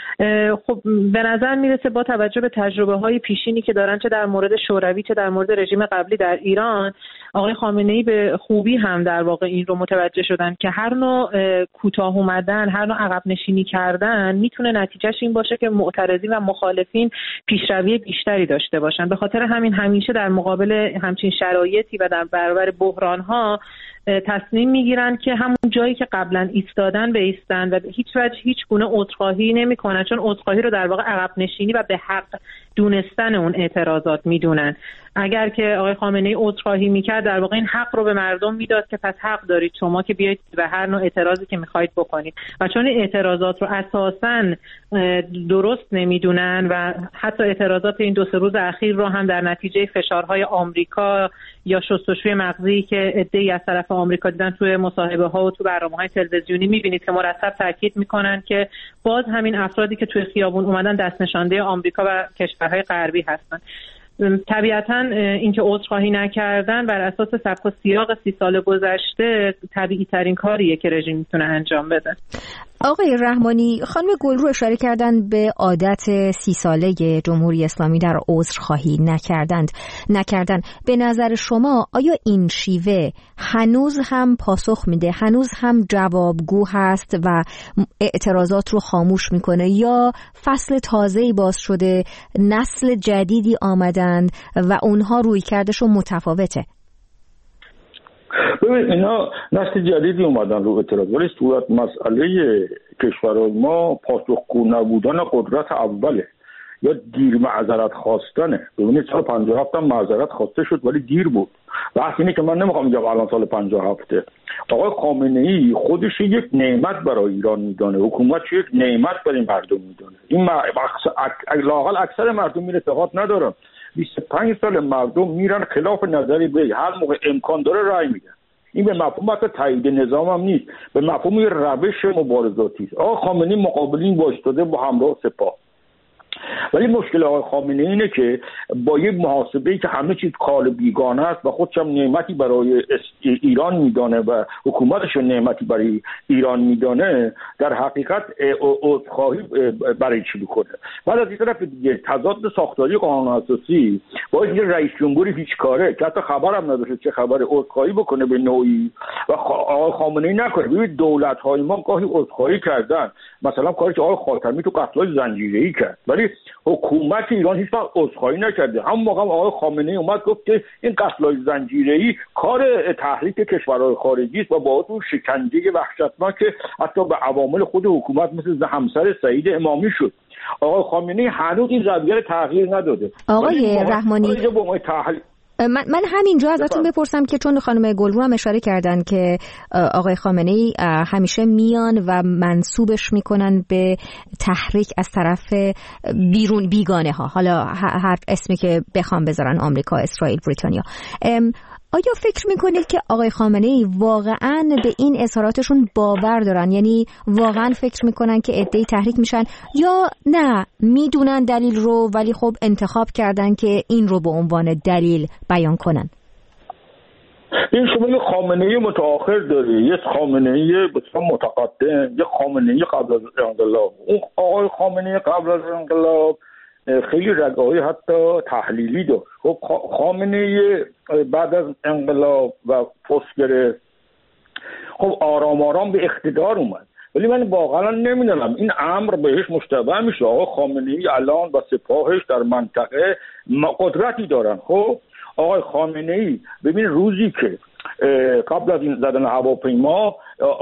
خب به نظر میرسه با توجه به تجربه های پیشینی که دارن، چه در مورد شوروی چه در مورد رژیم قبلی در ایران، آقای خامنه‌ای به خوبی هم در واقع این رو متوجه شدن که هر نوع کوتاه اومدن، هر نوع عقب نشینی کردن میتونه نتیجهش این باشه که معترضین و مخالفین پیشروی بیشتری داشته باشن. به خاطر همین همیشه در مقابل همچین شرایطی و در برابر بحران‌ها تصمیم میگیرن که همون جایی که قبلا ایستادن بایستن و به هیچ وجه هیچ گونه عذرخواهی نمیکنن، چون عذرخواهی رو در واقع عقب نشینی و به حق دونستن اون اعتراضات میدونن. اگر که آقای خامنه‌ای عذرخواهی میکرد در واقع این حق رو به مردم میداد که پس حق دارید شما که بیایید و هر نوع اعتراضی که میخواید بکنید. و چون این اعتراضات رو اساساً درست نمیدونن و حتی اعتراضات این دو سه روز اخیر رو هم در نتیجه فشارهای آمریکا یا شستشوی مغزی که عده‌ای از طرف آمریکا دیدن توی مصاحبه ها و تو برنامه‌های تلویزیونی میبینید که مرتب تاکید میکنن که باز همین افرادی که توی خیابون اومدن دست نشانده آمریکا و کشورهای غربی هستن. طبیعتاً اینکه عذرخواهی نکردن بر اساس سبک و سیاق سی سال گذشته طبیعی ترین کاریه که رژیم میتونه انجام بده. آقای رحمانی، خانم گلرو اشاره کردن به عادت سی ساله جمهوری اسلامی در عذرخواهی نکردند نکردن. به نظر شما آیا این شیوه هنوز هم پاسخ میده، هنوز هم جوابگو هست و اعتراضات رو خاموش میکنه، یا فصل تازه‌ای باز شده، نسل جدیدی آمدند و اونها رویکردشون متفاوته؟ ببین اینا نسل جدیدی اومدن رو اعتراض، ولی صورت مسئله کشور ما پاسخگو نبودن قدرت اوله. یا دیر معذرت خواستنه. ببینید سال پنجاه و هفت هم معذرت خواسته شد ولی دیر بود. بحث اینه که من نمیخوام بگم الان سال پنجاه و هفت آقای خامنه‌ای خودش یک نعمت برای ایران میدانه، حکومتش یک نعمت برای مردم میدانه. این لااقل اکثر مردم این اعتقاد ندارن. بیست و پنج سال مردم میرن خلاف نظری به هر موقع امکان داره رأی میدن. این به مفهوم حتی تایید نظام هم نیست، به مفهوم یه روش مبارزاتی است. آقای خامنه‌ای مقابلین وایستاده با همراه سپاه. ولی مشکل آقای خامنه‌ای اینه که با یک محاسبه‌ای که همه چیز کال بیگانه است و خودش هم نعمتی برای ایران میدانه و حکومتش نعمتی برای ایران میدانه، در حقیقت عذرخواهی برای چی بکنه. بعد از این طرف دیگه تضاد ساختاری قانون اساسی باعث میشه رئیس جمهوری هیچ کاره که حتی خبرم نداشته چه خبر عذرخواهی بکنه به نوعی و آقای خامنه‌ای نکنه. ببینید دولت‌های ما گاهی عذرخواهی کردن، مثلا کاری که آقای خاتمی تو قتل‌های زنجیره‌ای کرد، ولی حکومت ایران هیچ وقت عذرخواهی نکرده. همون موقع آقای خامنه‌ای اومد گفت که این قتل‌های زنجیره‌ای کار تحریک کشورهای خارجی است و با اون شکنجه وحشتناک که حتی به عوامل خود حکومت مثل همسر سعید امامی شد. آقای خامنه‌ای هنوز این زاویه تغییر نداده. آقای رحمانی من من همینجا ازتون بپرسم که چون خانم گلرو هم اشاره کردن که آقای خامنه‌ای همیشه میان و منسوبش میکنن به تحریک از طرف بیرون بیگانه ها، حالا هر اسمی که بخوام بذارن، آمریکا، اسرائیل، بریتانیا. آیا فکر میکنید که آقای خامنه‌ای واقعاً به این اظهاراتشون باور دارن؟ یعنی واقعاً فکر میکنن که عده‌ای تحریک میشن، یا نه میدونن دلیل رو ولی خب انتخاب کردن که این رو به عنوان دلیل بیان کنن؟ این شما یه خامنه‌ای متأخر داری، یه خامنه‌ای بسیار متقدم، یه خامنه‌ای قبل از انقلاب. اون آقای خامنه‌ای قبل از انقلاب خیلی رگه‌های حتی تحلیلی داشت. خب خامنه‌ای بعد از انقلاب و پست گرفت، خب آرام آرام به اقتدار اومد. ولی من واقعا نمیدونم این امر بهش مشتبه میشه. آقای خامنه‌ای الان با سپاهش در منطقه قدرتی دارن. خب آقای خامنه‌ای ببین روزی که قبل از این زدن هواپیما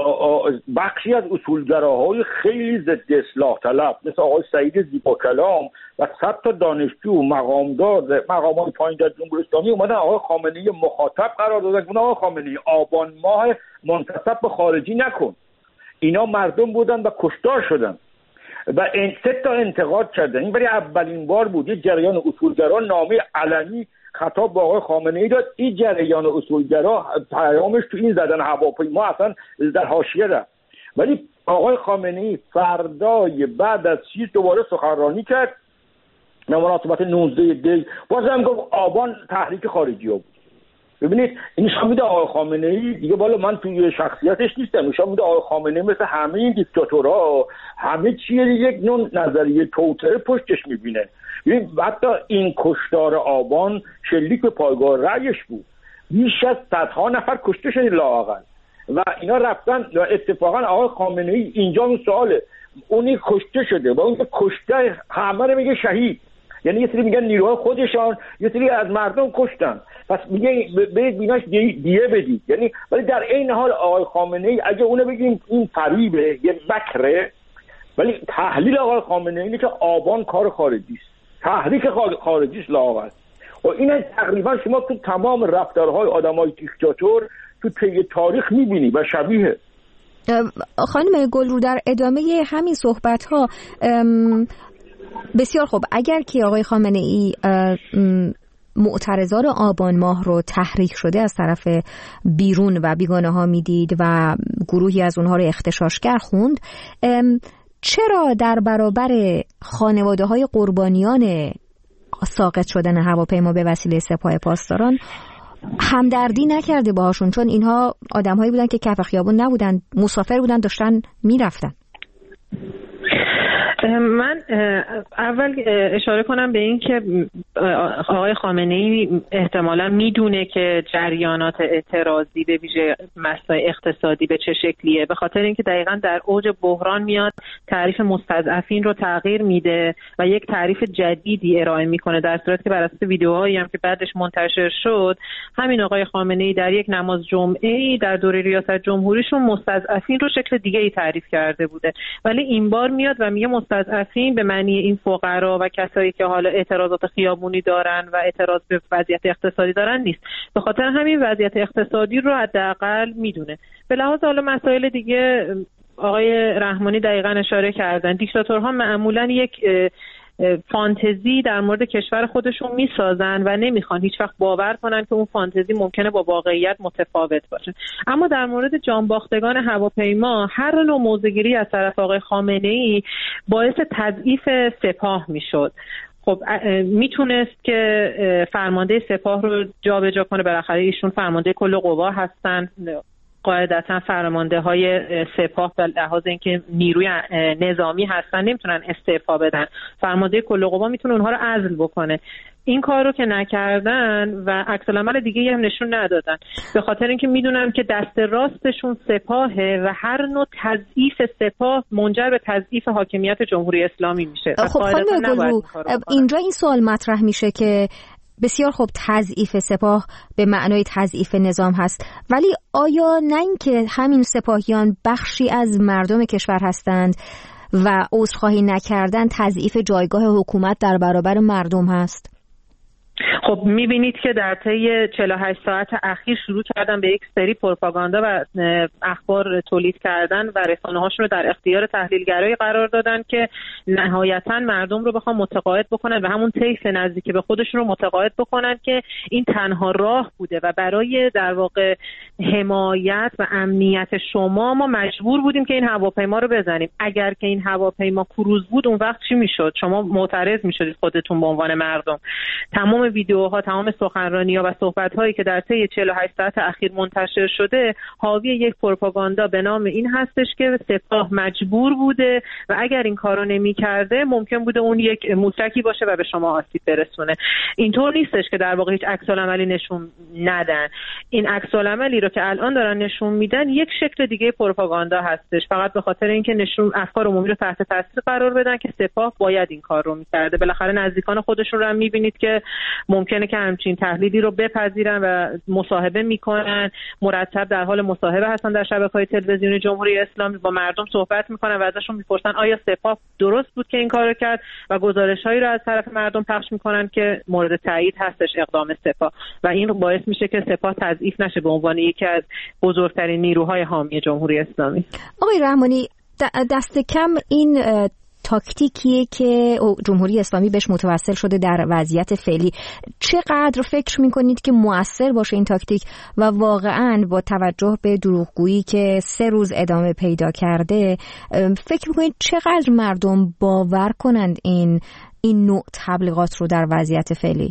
بخشی از اصولگراهای خیلی ضد اصلاح طلب مثل آقای سعید زیباکلام و صد تا دانشجو و مقامدار مقامات پایین در جمهوری اسلامی اومدن آقای خامنه‌ای مخاطب قرار دادن که آقای خامنه‌ای آبان ماه منتصب به خارجی نکن. اینا مردم بودن و کشتار شدن و این سه تا انتقاد کردن. این برای اولین بار بود یک جریان اصولگرا نامه علنی خطاب با آقای خامنه‌ای داد. این جریان اصولگرا پیامش تو این زدن هواپیما اصلا در حاشیه رفت. ولی آقای خامنه‌ای فردای بعد از چیز دوباره سخنرانی کرد به مناسبت نوزده دی، بازم گفت آبان تحریک خارجی ها بود. ببینید این نشان میده آقای خامنه‌ای دیگه بالا من توی شخصیتش نیستم، نشان میده آقای خامنه‌ای مثل همه این دیکتاتورها همه چیه یک نوع نظریه توطئه پشتش میبینه. ببین حتی این کشتار آبان شلیک به پایگاه رأیش بود، بیش از صدها نفر کشته شد لااقل و اینا رفتن و اتفاقا آقای خامنه‌ای اینجا اون سواله، اونی کشته شده و اون کشته همه رو میگه شهید، یعنی یه سری میگن نیروهای خودشان، یه سری از مردم کشتن، پس میگه برید بیناش دیه بدید. یعنی ولی در این حال آقای خامنه‌ای اگه اونو بگیم این فریبه یه بکره، ولی تحلیل آقای خامنه‌ای اینه که آبان کار خارجی است، تحریک خارجی است لااقل. و این تقریبا شما تو تمام رفتارهای آدمای دیکتاتور تو طی تاریخ میبینی و شبیه. خانم گلرو در ادامه همین صحبت‌ها بسیار خوب، اگر که آقای خامنه‌ای معترضان آبان ماه رو تحریک شده از طرف بیرون و بیگانه ها میدید و گروهی از اونها رو اغتشاشگر خوند، چرا در برابر خانواده های قربانیان ساقط شدن هواپیما به وسیله سپاه پاسداران همدردی نکرده باهاشون؟ چون اینها آدم هایی بودن که کف خیابون نبودن، مسافر بودن، داشتن میرفتن. من اول اشاره کنم به این که آقای خامنه‌ای احتمالاً میدونه که جریانات اعتراضی به ویژه مسائل اقتصادی به چه شکلیه، به خاطر اینکه دقیقاً در اوج بحران میاد تعریف مستضعفین رو تغییر میده و یک تعریف جدیدی ارائه میکنه، در صورتی که بر اساس ویدیوهایی هم که بعدش منتشر شد همین آقای خامنه‌ای در یک نماز جمعه‌ای در دوره ریاست جمهوریشون مستضعفین رو شکل دیگه‌ای تعریف کرده بوده، ولی این بار میاد و میگه مستضعفین به معنی این فقرا و کسایی که حالا اعتراضات خیابونی دارن و اعتراض به وضعیت اقتصادی دارن نیست. به خاطر همین وضعیت اقتصادی رو حداقل میدونه. به لحاظ حالا مسائل دیگه آقای رحمانی دقیقاً اشاره کردن. دیکتاتورها معمولاً یک فانتزی در مورد کشور خودشون میسازن و نمیخوان هیچ وقت باور کنن که اون فانتزی ممکنه با واقعیت متفاوت باشه. اما در مورد جانباختگان هواپیما هر نوع موضع‌گیری از طرف آقای خامنه‌ای باعث تضعیف سپاه میشد. خب میتونست که فرمانده سپاه رو جابجا کنه، بالاخره ایشون فرمانده کل قوا هستن، قاعدتا فرمانده های سپاه به لحاظ اینکه نیروی نظامی هستن نمیتونن استعفا بدن، فرمانده کل قوا میتونه اونها رو عزل بکنه. این کار رو که نکردن و عکس العمل دیگه هم نشون ندادن، به خاطر اینکه میدونن که دست راستشون سپاهه و هر نوع تضعیف سپاه منجر به تضعیف حاکمیت جمهوری اسلامی میشه. خب خانم گلرو، اینجا این سوال مطرح میشه که بسیار خوب تضعیف سپاه به معنای تضعیف نظام هست، ولی آیا نه اینکه همین سپاهیان بخشی از مردم کشور هستند و عذرخواهی نکردن تضعیف جایگاه حکومت در برابر مردم هست؟ خب میبینید که در طی چهل و هشت ساعت اخیر شروع کردن به یک سری پروپاگاندا و اخبار تولید کردن و رسانه‌هاشون رو در اختیار تحلیلگرایی قرار دادن که نهایتاً مردم رو بخوام متقاعد بکنن و همون طیف نزدیک به خودشون رو متقاعد بکنن که این تنها راه بوده و برای در واقع حمایت و امنیت شما ما مجبور بودیم که این هواپیما رو بزنیم. اگر که این هواپیما کروز بود اون وقت چی میشد؟ شما معترض میشدید خودتون به عنوان مردم. تمام ویدیوها، تمام سخنرانی‌ها و صحبت‌هایی که در طی چهل و هشت ساعت اخیر منتشر شده حاوی یک پروپاگاندا به نام این هستش که سپاه مجبور بوده و اگر این کارو نمی‌کرده ممکن بوده اون یک موشکی باشه و به شما آسیب برسونه. اینطور نیستش که در واقع هیچ عکس‌العملی نشون ندن. این عکس‌العملی رو که الان دارن نشون میدن یک شکل دیگه پروپاگاندا هستش، فقط به خاطر اینکه نشون افکار عمومی رو تحت تاثیر قرار بدن که سپاه باید این کار رو می‌کرده. بالاخره نزدیکان خودشون رو هم می‌بینید که ممکنه که همچین تحلیلی رو بپذیرن و مصاحبه میکنن، مرتب در حال مصاحبه هستن در شبکه‌های تلویزیونی جمهوری اسلامی، با مردم صحبت میکنن و ازشون میپرسن آیا سپاه درست بود که این کارو کرد و گزارش‌هایی رو از طرف مردم پخش میکنن که مورد تایید هستش اقدام سپاه و این باعث میشه که سپاه تضعیف نشه به عنوان یکی از بزرگترین نیروهای حامی جمهوری اسلامی. آقای رحمانی، دست کم این تاکتیکیه که جمهوری اسلامی بهش متوسل شده در وضعیت فعلی. چقدر فکر میکنید که مؤثر باشه این تاکتیک و واقعاً با توجه به دروغگویی که سه روز ادامه پیدا کرده فکر میکنید چقدر مردم باور کنند این این نوع تبلیغات رو در وضعیت فعلی؟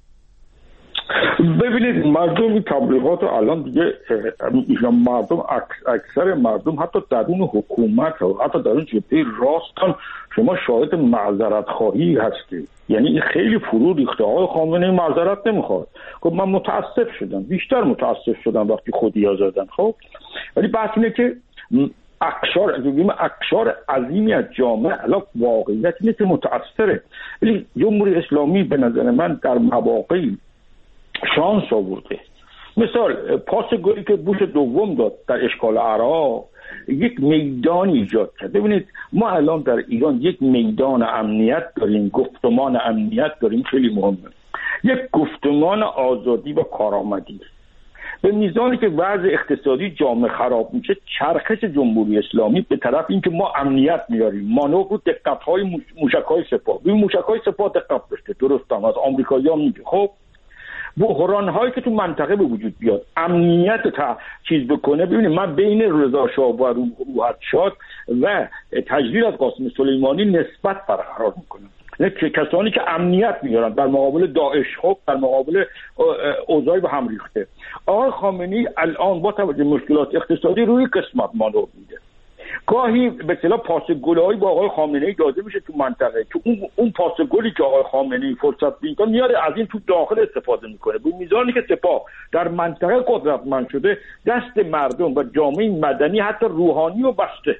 ببینید مردم این تبلیغات رو الان دیگه مردم اکثر مردم حتی درون حکومت و حتی درون جبهه راست شما شاهد معذرت خواهی هستید. یعنی این خیلی فرو ریخته. آقای خامنه‌ای معذرت نمیخواد. خب من متاسف شدم، بیشتر متاسف شدم وقتی خودیا زدن. خب ولی بحث اینه که اقشار اقشار عظیمی از جامعه الان واقعیت اینه که متاثره. ولی جمهوری اسلامی به نظر من در مواقعی شانس آورده. مثال پاس گلی که بوش دوم داد در اشغال عراق یک میدان ایجاد کرد. ببینید ما الان در ایران یک میدان امنیت داریم، گفتمان امنیت داریم، خیلی مهمه. یک گفتمان آزادی و کارآمدی. به میزانی که وضع اقتصادی جامعه خراب میشه چرخش جمهوری اسلامی به طرف اینکه ما امنیت میاریم، مانور رو دقت‌های موشک‌های سپاه. ببین موشک‌های سپاه دقت داشته، درست هم از آمریکایی‌ها میگه. خب بحران هایی که تو منطقه به وجود بیاد امنیت تا چیز بکنه. ببینید من بین رضا شاه و روحت شاد و تجلیل از قاسم سلیمانی نسبت برقرار میکنم. که کسانی که امنیت میارن در مقابل داعش، خب در مقابل اوضاع به هم ریخته. آقای خامنه‌ای الان با توجه مشکلات اقتصادی روی قسمت مانور میده. گاهی به اصطلاح پاس گلایی با آقای خامنه‌ای داده میشه تو منطقه که اون اون پاس گلی که آقای خامنه‌ای فرصت میگه میاره از این تو داخل استفاده میکنه. به میزانی که سپاه در منطقه قدرتمند شده دست مردم و جامعه مدنی حتی روحانی رو بسته.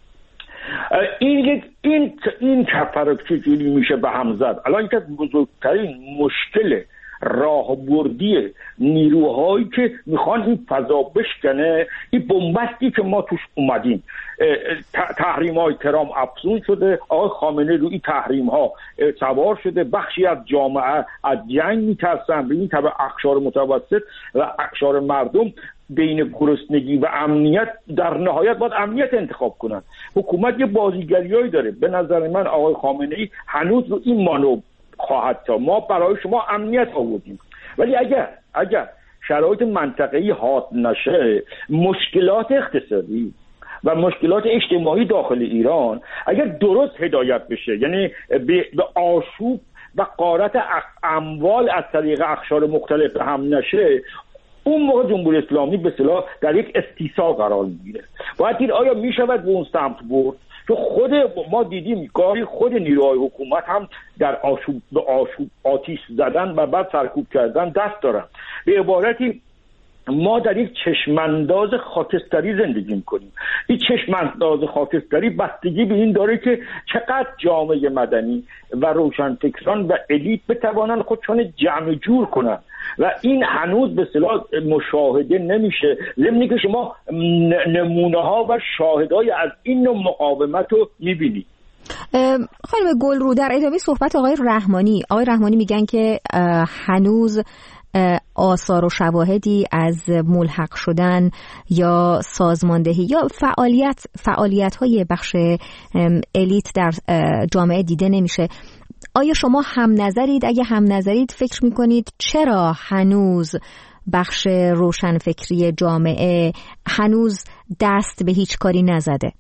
این این این تفرق چجوری میشه به هم زد؟ الان که بزرگترین مشکل راهبردی نیروهایی که میخوان این فضا بشکنه، این بنبستی که ما توش اومدیم، تحریم های ترام افزون شده، آقای خامنه‌ای روی این تحریم ها سوار شده، بخشی از جامعه از جنگ میترسن، به این طبع اقشار متوسط و اقشار مردم بین گرسنگی و امنیت در نهایت باید امنیت انتخاب کنن. حکومت یه بازیگریایی داره. به نظر من آقای خامنه‌ای هنوز رو این مانو خواهد تا ما برای شما امنیت آوردیم، ولی اگر اگر شرایط منطقه‌ای حاد نشه، مشکلات اقتصادی و مشکلات اجتماعی داخل ایران اگر درست هدایت بشه، یعنی به آشوب و غارت اموال از طریق اقشار مختلف هم نشه، اون موقع جمهوری اسلامی به اصطلاح در یک استیصال قرار میگیره. باید دید آیا میشود به اون سمت برد؟ تو خود ما دیدیم گاهی خود نیروهای حکومت هم در آشوب به آشوب آتیش زدن و بعد سرکوب کردن دست دارن. به عبارتی ما در یک چشمانداز خاکستری زندگی می‌کنیم. این چشمانداز خاکستری بستگی به این داره که چقدر جامعه مدنی و روشنفکران و الیت بتوانند خودشون جمع جور کنن و این هنوز به اصطلاح مشاهده نمیشه. ضمن که شما نمونه‌ها و شاهدای از این نوع مقاومت رو می‌بینید. خانم گلرو، در ادامه صحبت آقای رحمانی آقای رحمانی میگن که هنوز آثار و شواهدی از ملحق شدن یا سازماندهی یا فعالیت فعالیت های بخش الیت در جامعه دیده نمیشه. آیا شما هم نظرید؟ اگه هم نظرید فکر میکنید چرا هنوز بخش روشنفکری جامعه هنوز دست به هیچ کاری نزده؟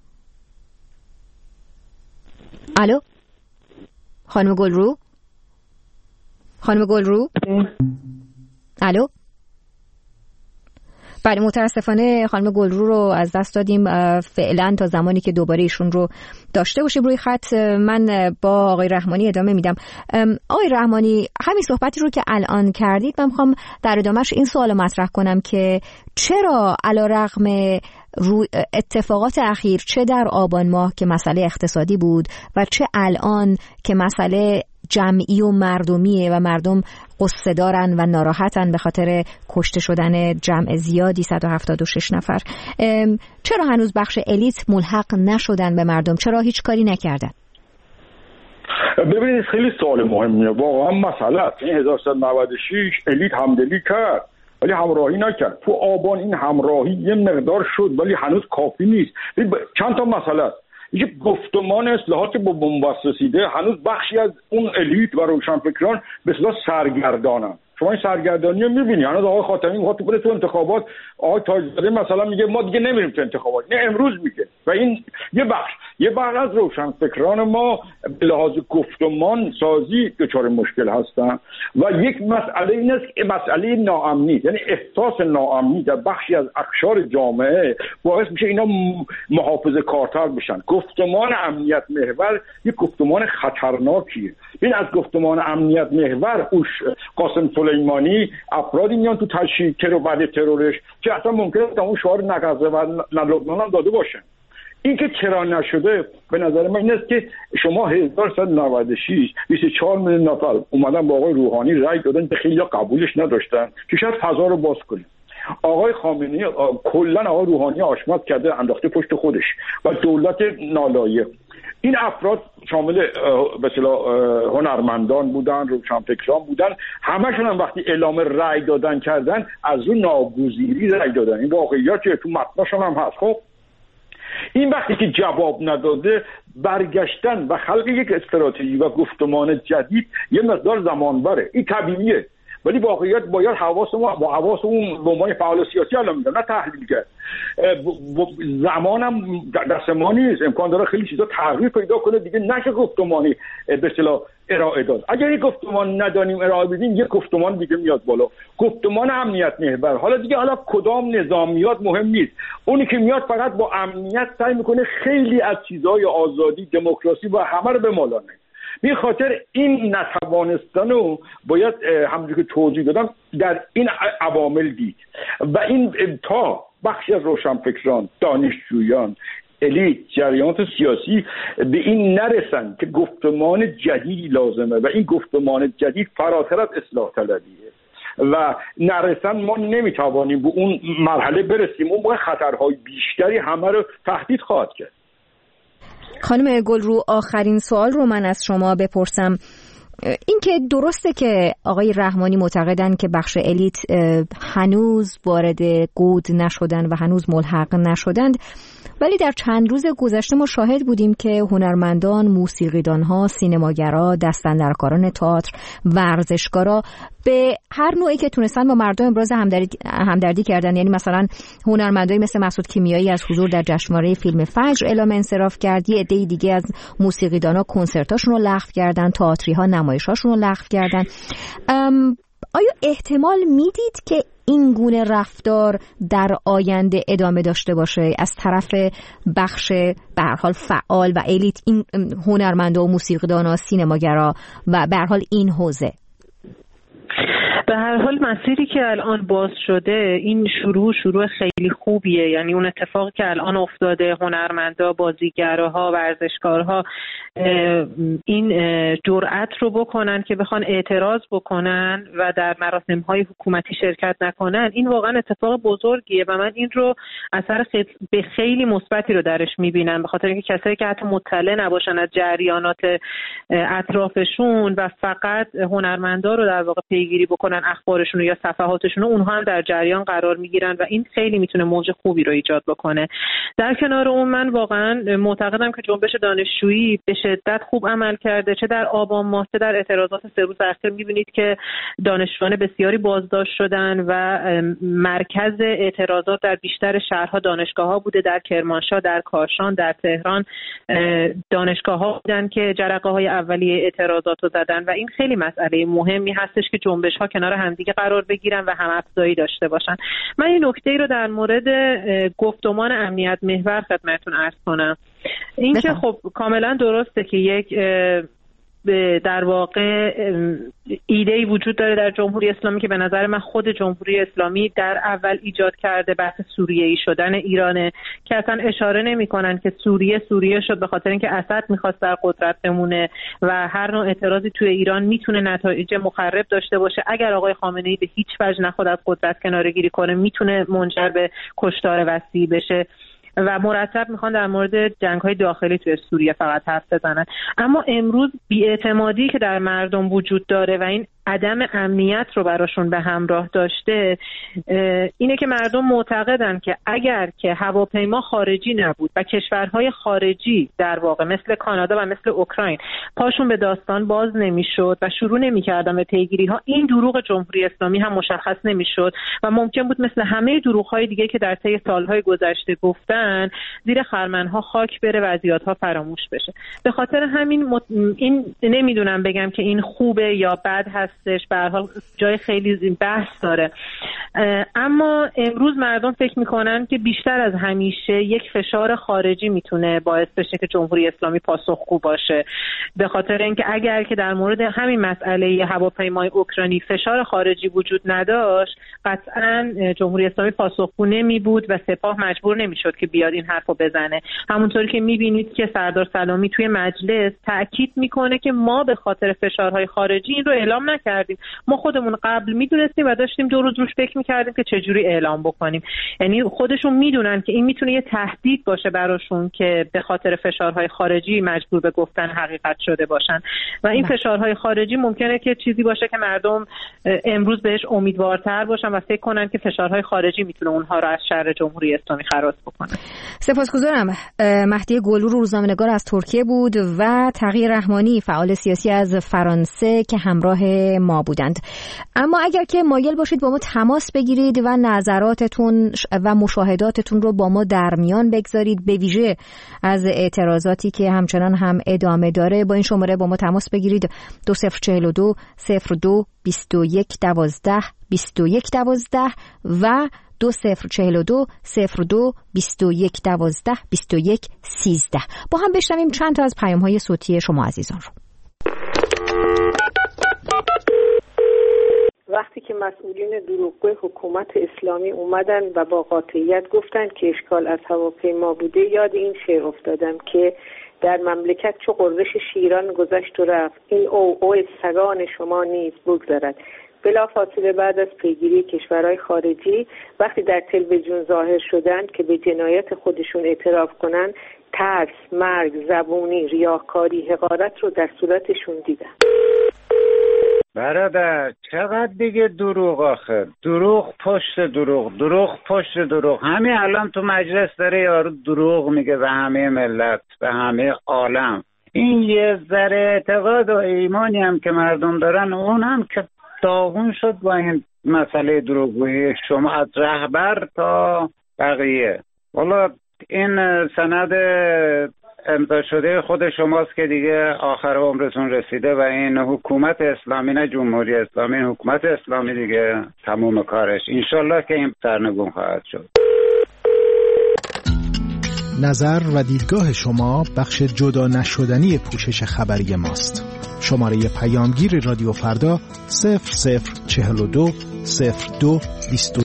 الو خانم گلرو؟ خانم گلرو؟ الو؟ بله، متاسفانه خانم گلرو رو از دست دادیم فعلا تا زمانی که دوباره ایشون رو داشته باشیم روی خط. من با آقای رحمانی ادامه میدم. آقای رحمانی، همین صحبتی رو که الان کردید من میخوام در ادامهش این سوال مطرح کنم که چرا علیرغم روی اتفاقات اخیر، چه در آبان ماه که مسئله اقتصادی بود و چه الان که مسئله جمعی و مردمیه و مردم قصه دارن و ناراحتن به خاطر کشته شدن جمع زیادی صد و هفتاد و شش نفر، چرا هنوز بخش الیت ملحق نشدن به مردم؟ چرا هیچ کاری نکردن؟ ببینید خیلی سوال مهمیه واقعا. مسئله این هزار و سیصد و نود و شش الیت همدلی کرد ولی همراهی نکرد. تو آبان این همراهی یه مقدار شد ولی هنوز کافی نیست. چند تا مسئله است. یه گفتمان اصلاحات با بنبست رسیده، هنوز بخشی از اون الیت و روشنفکران به اصطلاح سرگردانن. شما این سرگردانی رو می‌بینی. هنوز آقای خاتمی می‌خواد تو بره تو انتخابات، آقای تاج‌زاده مثلا میگه ما دیگه نمیریم تو انتخابات، نه امروز میگه. و این یه بخش یه بخش از روشنفکران ما به لحاظ گفتمان سازی دچار مشکل هستن و یک مسئله این است که مسئله ناامنی، یعنی احساس ناامنی در بخشی از اقشار جامعه باعث میشه اینا محافظه‌کارتر بشن. گفتمان امنیت محور یک گفتمان خطرناکیه. این از گفتمان امنیت محور اوش قاسم سلیمانی افرادی میان تو تشکیل ترور بعد ترورش که اصلا ممکنه تا اون شعار نغزه و نلبنان هم داده باشن. این که چرا نشده به نظر من این است که شما هزار و سیصد و نود و شش بیست و چهار میلیون نفر اومدن با آقای روحانی رأی دادن که خیلی قبولش نداشتن که شاید فضا رو باز کنه. آقای خامنه‌ای کلا آقای روحانی آشمات کرده انداخته پشت خودش و دولت نالایق. این افراد شامل به اصطلاح هنرمندان بودن، روشنفکران بودن، همشون هم وقتی اعلام رأی دادن کردن از اون ناگزیری رأی دادن. این واقعیت که تو متنشون هم هست. خب این وقتی که جواب نداده برگشتن و خلق یک استراتژی و گفتمان جدید یه مقدار زمان بره. این طبیعیه، ولی واقعیت باید حواسمون با حواسمون به عنوان فعال سیاسی الان میگم نه تحلیلگر، زمانم دست ما نیست، امکان داره خیلی چیزا تغییر پیدا کنه دیگه، نشه گفتمانی به اصطلاح ارائه داد. اگر یک گفتمان ندانیم ارائه بدیم یک گفتمان دیگه میاد بالا، گفتمان امنیت محور. حالا دیگه حالا کدام نظامیات مهم نیست، اونی که میاد فقط با امنیت سعی میکنه خیلی از چیزهای آزادی، دموکراسی و همه رو بمالانه. به خاطر این نتوانستن رو باید همونجوری که توضیح دادم در این عوامل دید و این تا بخشی از روشنفکران، دانشجویان، الیت، جریانات سیاسی به این نرسن که گفتمان جدیدی لازمه و این گفتمان جدید فراتر از اصلاح طلبیه و نرسن ما نمیتوانیم به اون مرحله برسیم. اون موقع خطرهای بیشتری همه رو تهدید خواهد کرد. خانم گلرو، آخرین سوال رو من از شما بپرسم. این که درسته که آقای رحمانی معتقدن که بخش الیت هنوز وارد قود نشدن و هنوز ملحق نشدند، ولی در چند روز گذشته ما شاهد بودیم که هنرمندان، موسیقیدانها، سینماگرا، دستاندرکاران تئاتر، ورزشکارا به هر نوعی که تونستن با مردم ابراز همدردی, همدردی کردن. یعنی مثلا هنرمندایی مثل مسعود کیمیایی از حضور در جشنواره فیلم فجر اعلام انصراف کرد، یه عده دیگه از موسیقیدانا کنسرتاشون رو لغو کردن، تئاتری‌ها نمایشاشون رو لغو کردن. آیا احتمال میدید که این گونه رفتار در آینده ادامه داشته باشه از طرف بخش به هر حال فعال و الیت، این هنرمندا و موسیقیدانا، سینماگرا و به هر حال این حوزه؟ به هر حال مسیری که الان باز شده این شروع شروع خیلی خوبیه. یعنی اون اتفاقی که الان افتاده، هنرمندا، بازیگراها، ورزشکارها این جرأت رو بکنن که بخوان اعتراض بکنن و در مراسم‌های حکومتی شرکت نکنن، این واقعا اتفاق بزرگیه و من این رو اثر به خیلی مثبتی رو درش میبینم، به خاطر اینکه کسایی که حتی مطلع نباشن از جریانات اطرافشون و فقط هنرمندا رو در واقع پیگیری بکنن، اخبارشون یا صفحاتشون، اونها هم در جریان قرار میگیرن و این خیلی میتونه موج خوبی رو ایجاد بکنه. در کنار اون من واقعا معتقدم که جنبش دانشجویی به شدت خوب عمل کرده، چه در آبان ماه چه در اعتراضات سه روز اخیر میبینید که دانشجویان بسیاری بازداشت شدن و مرکز اعتراضات در بیشتر شهرها دانشگاه‌ها بوده، در کرمانشاه، در کاشان، در تهران دانشگاه‌ها بودن که جرقه‌های اولیه اعتراضات رو زدن و این خیلی مسئله مهمی هستش که جنبش‌ها کنار همدیگه قرار بگیرن و هم افزایی داشته باشن. من این نکته رو در مورد گفتمان امنیت محور خدمتتون عرض کنم. این که خب کاملا درسته که یک در واقع ایده‌ای وجود داره در جمهوری اسلامی که به نظر من خود جمهوری اسلامی در اول ایجاد کرده، بحث سوریه‌ای شدن ایرانه که اصلا اشاره نمی‌کنن که سوریه سوریه شد به خاطر اینکه اسد می‌خواست در قدرت بمونه و هر نوع اعتراضی توی ایران میتونه نتایج مخرب داشته باشه. اگر آقای خامنه‌ای به هیچ وجه نخواد از قدرت کناره‌گیری کنه میتونه منجر به کشتار وسیع بشه و مرتب میخوان در مورد جنگ‌های داخلی توی سوریه فقط حرف بزنن. اما امروز بی‌اعتمادی که در مردم وجود داره و این عدم امنیت رو براشون به همراه داشته اینه که مردم معتقدن که اگر که هواپیما خارجی نبود و کشورهای خارجی در واقع مثل کانادا و مثل اوکراین پاشون به داستان باز نمیشد و شروع نمی‌کردن به پیگیری‌ها، این دروغ جمهوری اسلامی هم مشخص نمیشد و ممکن بود مثل همه دروغ‌های دیگه که در طی سال‌های گذشته گفتن زیر خرمن‌ها خاک بره و اذیت‌ها فراموش بشه. به خاطر همین مت... این نمیدونم بگم که این خوبه یا بد هست، به هر حال جای خیلی بحث داره. اما امروز مردم فکر میکنن که بیشتر از همیشه یک فشار خارجی میتونه باعث بشه که جمهوری اسلامی پاسخگو باشه، به خاطر اینکه اگر که در مورد همین مسئله هواپیمای اوکراینی فشار خارجی وجود نداشت قطعا جمهوری اسلامی پاسخگو نمی بود و سپاه مجبور نمیشد که بیاد این حرفو بزنه. همونطوری که میبینید که سردار سلامی توی مجلس تاکید میکنه که ما به خاطر فشارهای خارجی این رو اعلام نکردیم، ما خودمون قبل میدونستیم و داشتیم دو روز روش فکر میکردیم که چجوری اعلام بکنیم. یعنی خودشون میدونن که این میتونه یه تهدید باشه براشون که به خاطر فشارهای خارجی مجبور به گفتن حقیقت شده باشن و این فشارهای خارجی ممکنه که چیزی باشه که مردم امروز بهش امیدوارتر باشن و فکر کنن که فشارهای خارجی میتونه اونها رو از شر جمهوری اسلامی خلاص بکنه. سپاسگزارم. مهدی گلرو روزنامه‌نگار از ترکیه بود و تقی رحمانی فعال سیاسی از فرانسه که همراه ما بودند. اما اگر که مایل باشید با ما تماس بگیرید و نظراتتون و مشاهداتتون رو با ما در میان بگذارید، به ویژه از اعتراضاتی که همچنان هم ادامه داره، با این شماره با ما تماس بگیرید دو صفر چهل و دو صفر دو بیست و یک دوازده بیست و یک دوازده و دو صفر چهل و دو صفر دو بیست و یک دوازده بیست و یک سیزده. با هم بشنویم چند تا از پیام‌های صوتی شما عزیزان رو. وقتی که مسئولین دروغگوی حکومت اسلامی اومدن و با قاطعیت گفتن که اشکال از هواپیما بوده، یاد این شعر افتادم که در مملکت چو قررش شیران گذشت و رفت، این او او سگان شما نیز بگذرد. بلا فاصله بعد از پیگیری کشورهای خارجی وقتی در تلویزیون ظاهر شدن که به جنایت خودشون اعتراف کنن، ترس، مرگ، زبونی، ریاکاری، حقارت رو در صورتشون دیدن. برادر چقدر دیگه دروغ آخه، دروغ پشت دروغ، دروغ پشت دروغ. همین الان تو مجلس داره یارو دروغ میگه به همه ملت، به همه عالم. این یه ذره اعتقاد و ایمانی هم که مردم دارن، اون هم که داغون شد با این مسئله دروغگویی شما از رهبر تا بقیه. والا این سند امضا شده خود شماست که دیگه آخر عمرتون رسیده و این حکومت اسلامی، نه جمهوری اسلامی، این حکومت اسلامی دیگه تموم کارش. انشالله که این سرنگون خواهد شد. نظر و دیدگاه شما بخش جدا نشدنی پوشش خبری ماست. شماره پیامگیر رادیو فردا صفر صفر چهل و دو صفر دو بیست